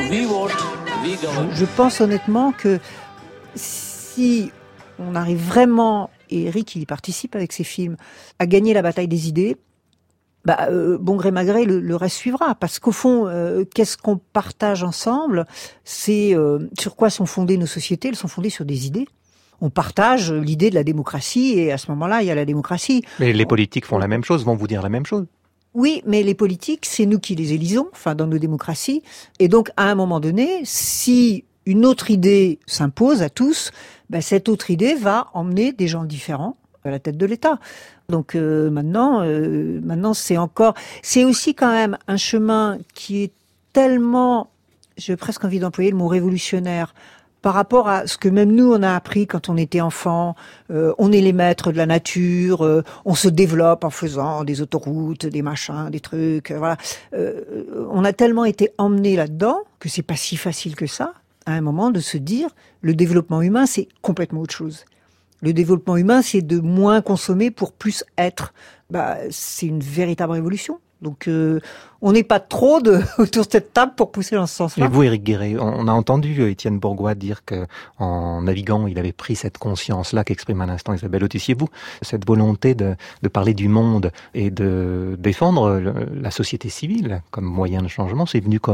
Je pense honnêtement que si on arrive vraiment, et Eric il y participe avec ses films, à gagner la bataille des idées, bon gré mal gré, le reste suivra. Parce qu'au fond, qu'est-ce qu'on partage ensemble? C'est sur quoi sont fondées nos sociétés? Elles sont fondées sur des idées. On partage l'idée de la démocratie et à ce moment-là, il y a la démocratie. Mais les politiques font la même chose, vont vous dire la même chose. Oui, mais les politiques, c'est nous qui les élisons, dans nos démocraties. Et donc, à un moment donné, si une autre idée s'impose à tous, cette autre idée va emmener des gens différents à la tête de l'État. Donc maintenant, c'est aussi quand même un chemin qui est tellement, j'ai presque envie d'employer le mot révolutionnaire, par rapport à ce que même nous, on a appris quand on était enfant. On est les maîtres de la nature, on se développe en faisant des autoroutes, des machins, des trucs, voilà. On a tellement été emmenés là-dedans que c'est pas si facile que ça, à un moment, de se dire, le développement humain, c'est complètement autre chose. Le développement humain, c'est de moins consommer pour plus être. C'est une véritable révolution. Donc, on n'est pas trop autour de cette table pour pousser dans ce sens-là. Et vous, Éric Guéret, on a entendu Étienne Bourgois dire qu'en naviguant, il avait pris cette conscience-là qu'exprime à l'instant Isabelle Autissier. Vous, cette volonté de parler du monde et de défendre la société civile comme moyen de changement, c'est venu comment ?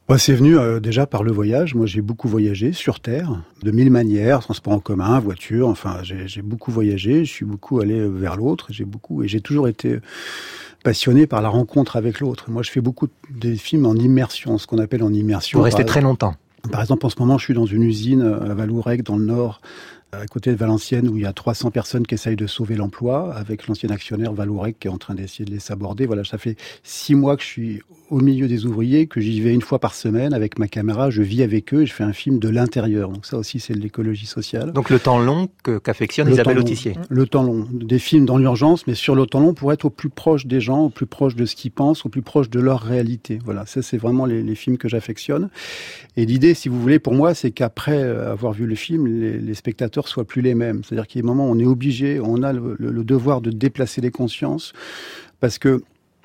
C'est venu déjà par le voyage. Moi, j'ai beaucoup voyagé sur Terre, de mille manières, transport en commun, voiture. Enfin, j'ai beaucoup voyagé. Je suis beaucoup allé vers l'autre. Et j'ai toujours été passionné par la rencontre avec l'autre. Moi, je fais beaucoup des films en immersion, ce qu'on appelle en immersion. Vous restez très longtemps. Par exemple, en ce moment, je suis dans une usine à Valourec, dans le Nord, à côté de Valenciennes, où il y a 300 personnes qui essayent de sauver l'emploi, avec l'ancien actionnaire Valourec qui est en train d'essayer de les saborder. Voilà, ça fait 6 mois que je suis au milieu des ouvriers, que j'y vais une fois par semaine avec ma caméra, je vis avec eux et je fais un film de l'intérieur. Donc ça aussi, c'est de l'écologie sociale. Donc le temps long qu'affectionne Isabelle Autissier. Le temps long. Des films dans l'urgence, mais sur le temps long pour être au plus proche des gens, au plus proche de ce qu'ils pensent, au plus proche de leur réalité. Voilà, ça c'est vraiment les films que j'affectionne. Et l'idée, si vous voulez, pour moi, c'est qu'après avoir vu le film, les spectateurs soient plus les mêmes. C'est-à-dire qu'il y a des moments où on est obligé, on a le devoir de déplacer les consciences, parce que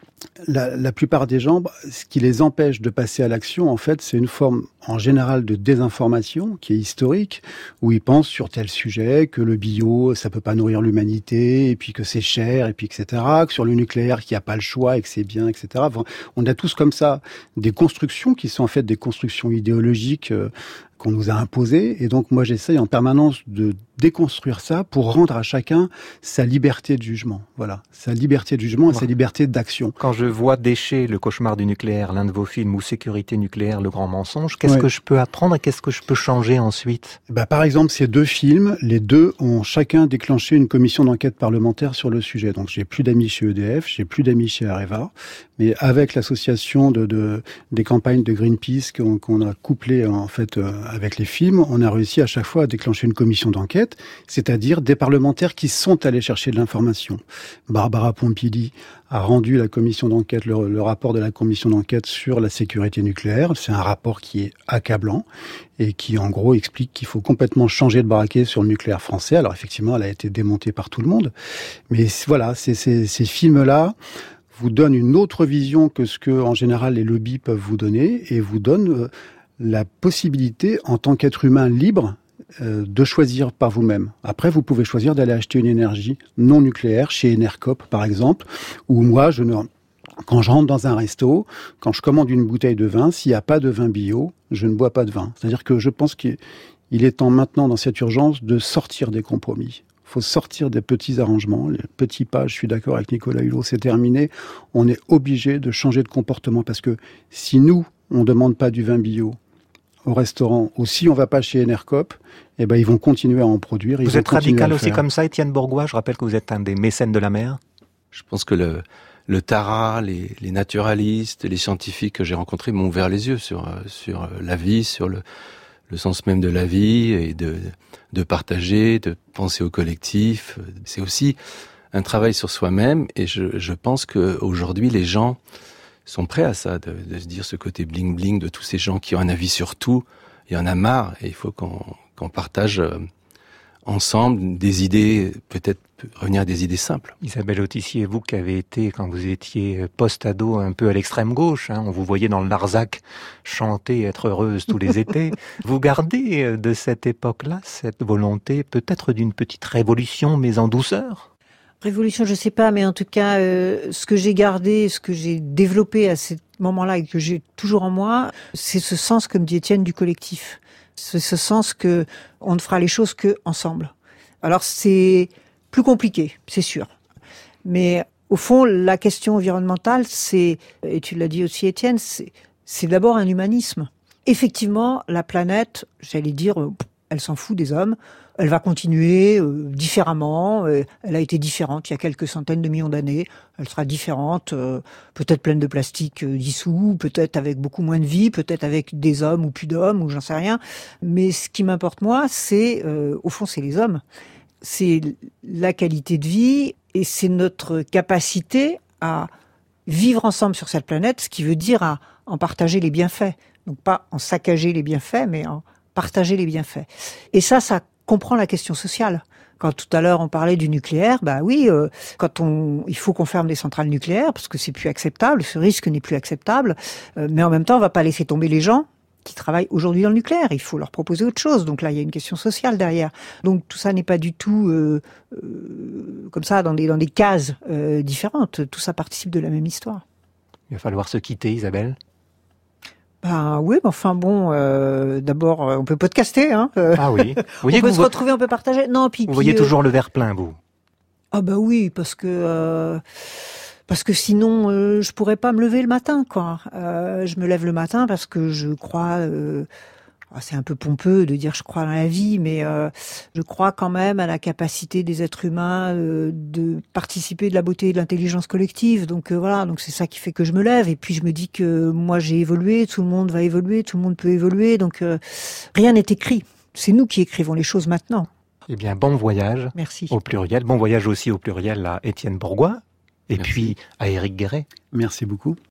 la plupart des gens, ce qui les empêche de passer à l'action, en fait, c'est une forme, en général, de désinformation qui est historique, où ils pensent sur tel sujet que le bio, ça peut pas nourrir l'humanité, et puis que c'est cher, et puis etc., que sur le nucléaire, qu'il n'y a pas le choix, et que c'est bien, etc. Enfin, on a tous comme ça des constructions qui sont en fait des constructions idéologiques qu'on nous a imposées, et donc moi j'essaye en permanence de déconstruire ça pour rendre à chacun sa liberté de jugement. Voilà, sa liberté de jugement et sa liberté d'action. Quand je vois Déchets, le cauchemar du nucléaire, l'un de vos films, ou Sécurité nucléaire, le grand mensonge, qu'est-ce que je peux apprendre et qu'est-ce que je peux changer ensuite ? Par exemple, ces 2 films, les 2 ont chacun déclenché une commission d'enquête parlementaire sur le sujet. Donc j'ai plus d'amis chez EDF, j'ai plus d'amis chez Areva, mais avec l'association des campagnes de Greenpeace qu'on a couplées en fait avec les films, on a réussi à chaque fois à déclencher une commission d'enquête, c'est-à-dire des parlementaires qui sont allés chercher de l'information. Barbara Pompili a rendu la commission d'enquête, le rapport de la commission d'enquête sur la sécurité nucléaire. C'est un rapport qui est accablant et qui, en gros, explique qu'il faut complètement changer de braquet sur le nucléaire français. Alors, effectivement, elle a été démontée par tout le monde. Mais voilà, ces films-là vous donnent une autre vision que ce que, en général, les lobbies peuvent vous donner et vous donnent la possibilité, en tant qu'être humain libre, de choisir par vous-même. Après, vous pouvez choisir d'aller acheter une énergie non nucléaire chez Enercop, par exemple, ou moi, quand je rentre dans un resto, quand je commande une bouteille de vin, s'il n'y a pas de vin bio, je ne bois pas de vin. C'est-à-dire que je pense qu'il est temps maintenant, dans cette urgence, de sortir des compromis. Il faut sortir des petits arrangements, les petits pas, je suis d'accord avec Nicolas Hulot, c'est terminé. On est obligé de changer de comportement parce que si nous, on ne demande pas du vin bio au restaurant, ou si on va pas chez Enercop, ils vont continuer à en produire. Vous êtes radical aussi comme ça, Étienne Bourgois. Je rappelle que vous êtes un des mécènes de la mer. Je pense que le Tara, les naturalistes, les scientifiques que j'ai rencontrés m'ont ouvert les yeux sur la vie, sur le sens même de la vie et de partager, de penser au collectif. C'est aussi un travail sur soi-même et je pense que aujourd'hui les gens sont prêts à ça, de se dire ce côté bling-bling de tous ces gens qui ont un avis sur tout. Il y en a marre et il faut qu'on partage ensemble des idées, peut-être revenir à des idées simples. Isabelle Autissier, vous qui avez été, quand vous étiez post-ado, un peu à l'extrême gauche, on vous voyait dans le Larzac chanter, être heureuse tous les étés. Vous gardez de cette époque-là cette volonté peut-être d'une petite révolution, mais en douceur ? Révolution, je sais pas, mais en tout cas, ce que j'ai gardé, ce que j'ai développé à ce moment-là et que j'ai toujours en moi, c'est ce sens, comme dit Étienne, du collectif. C'est ce sens que on ne fera les choses que ensemble. Alors c'est plus compliqué, c'est sûr. Mais au fond, la question environnementale, c'est, et tu l'as dit aussi Étienne, c'est d'abord un humanisme. Effectivement, la planète, j'allais dire, elle s'en fout des hommes. Elle va continuer différemment. Elle a été différente il y a quelques centaines de millions d'années. Elle sera différente, peut-être pleine de plastique dissous, peut-être avec beaucoup moins de vie, peut-être avec des hommes ou plus d'hommes, ou j'en sais rien. Mais ce qui m'importe, moi, c'est, au fond, c'est les hommes. C'est la qualité de vie et c'est notre capacité à vivre ensemble sur cette planète, ce qui veut dire à en partager les bienfaits. Donc pas en saccager les bienfaits, mais en partager les bienfaits. Et ça comprend la question sociale. Quand tout à l'heure on parlait du nucléaire, oui, il faut qu'on ferme les centrales nucléaires parce que c'est plus acceptable, ce risque n'est plus acceptable. Mais en même temps, on va pas laisser tomber les gens qui travaillent aujourd'hui dans le nucléaire. Il faut leur proposer autre chose. Donc là, il y a une question sociale derrière. Donc tout ça n'est pas du tout comme ça dans des cases différentes. Tout ça participe de la même histoire. Il va falloir se quitter, Isabelle. Ben oui, mais enfin bon, d'abord, on peut podcaster, hein. Ah oui. Vous voyez on peut se retrouver, on peut partager. Non, puis vous voyez toujours le verre plein, vous. Ah bah oui, parce que sinon, je pourrais pas me lever le matin, quoi. Je me lève le matin parce que je crois. C'est un peu pompeux de dire je crois dans la vie, mais je crois quand même à la capacité des êtres humains de participer de la beauté et de l'intelligence collective. Donc voilà, donc c'est ça qui fait que je me lève. Et puis je me dis que moi j'ai évolué, tout le monde va évoluer, tout le monde peut évoluer. Donc rien n'est écrit. C'est nous qui écrivons les choses maintenant. Eh bien, bon voyage. Merci. Au pluriel. Bon voyage aussi au pluriel à Étienne Bourgois. Et Merci. puis à Éric Guéret. Merci beaucoup.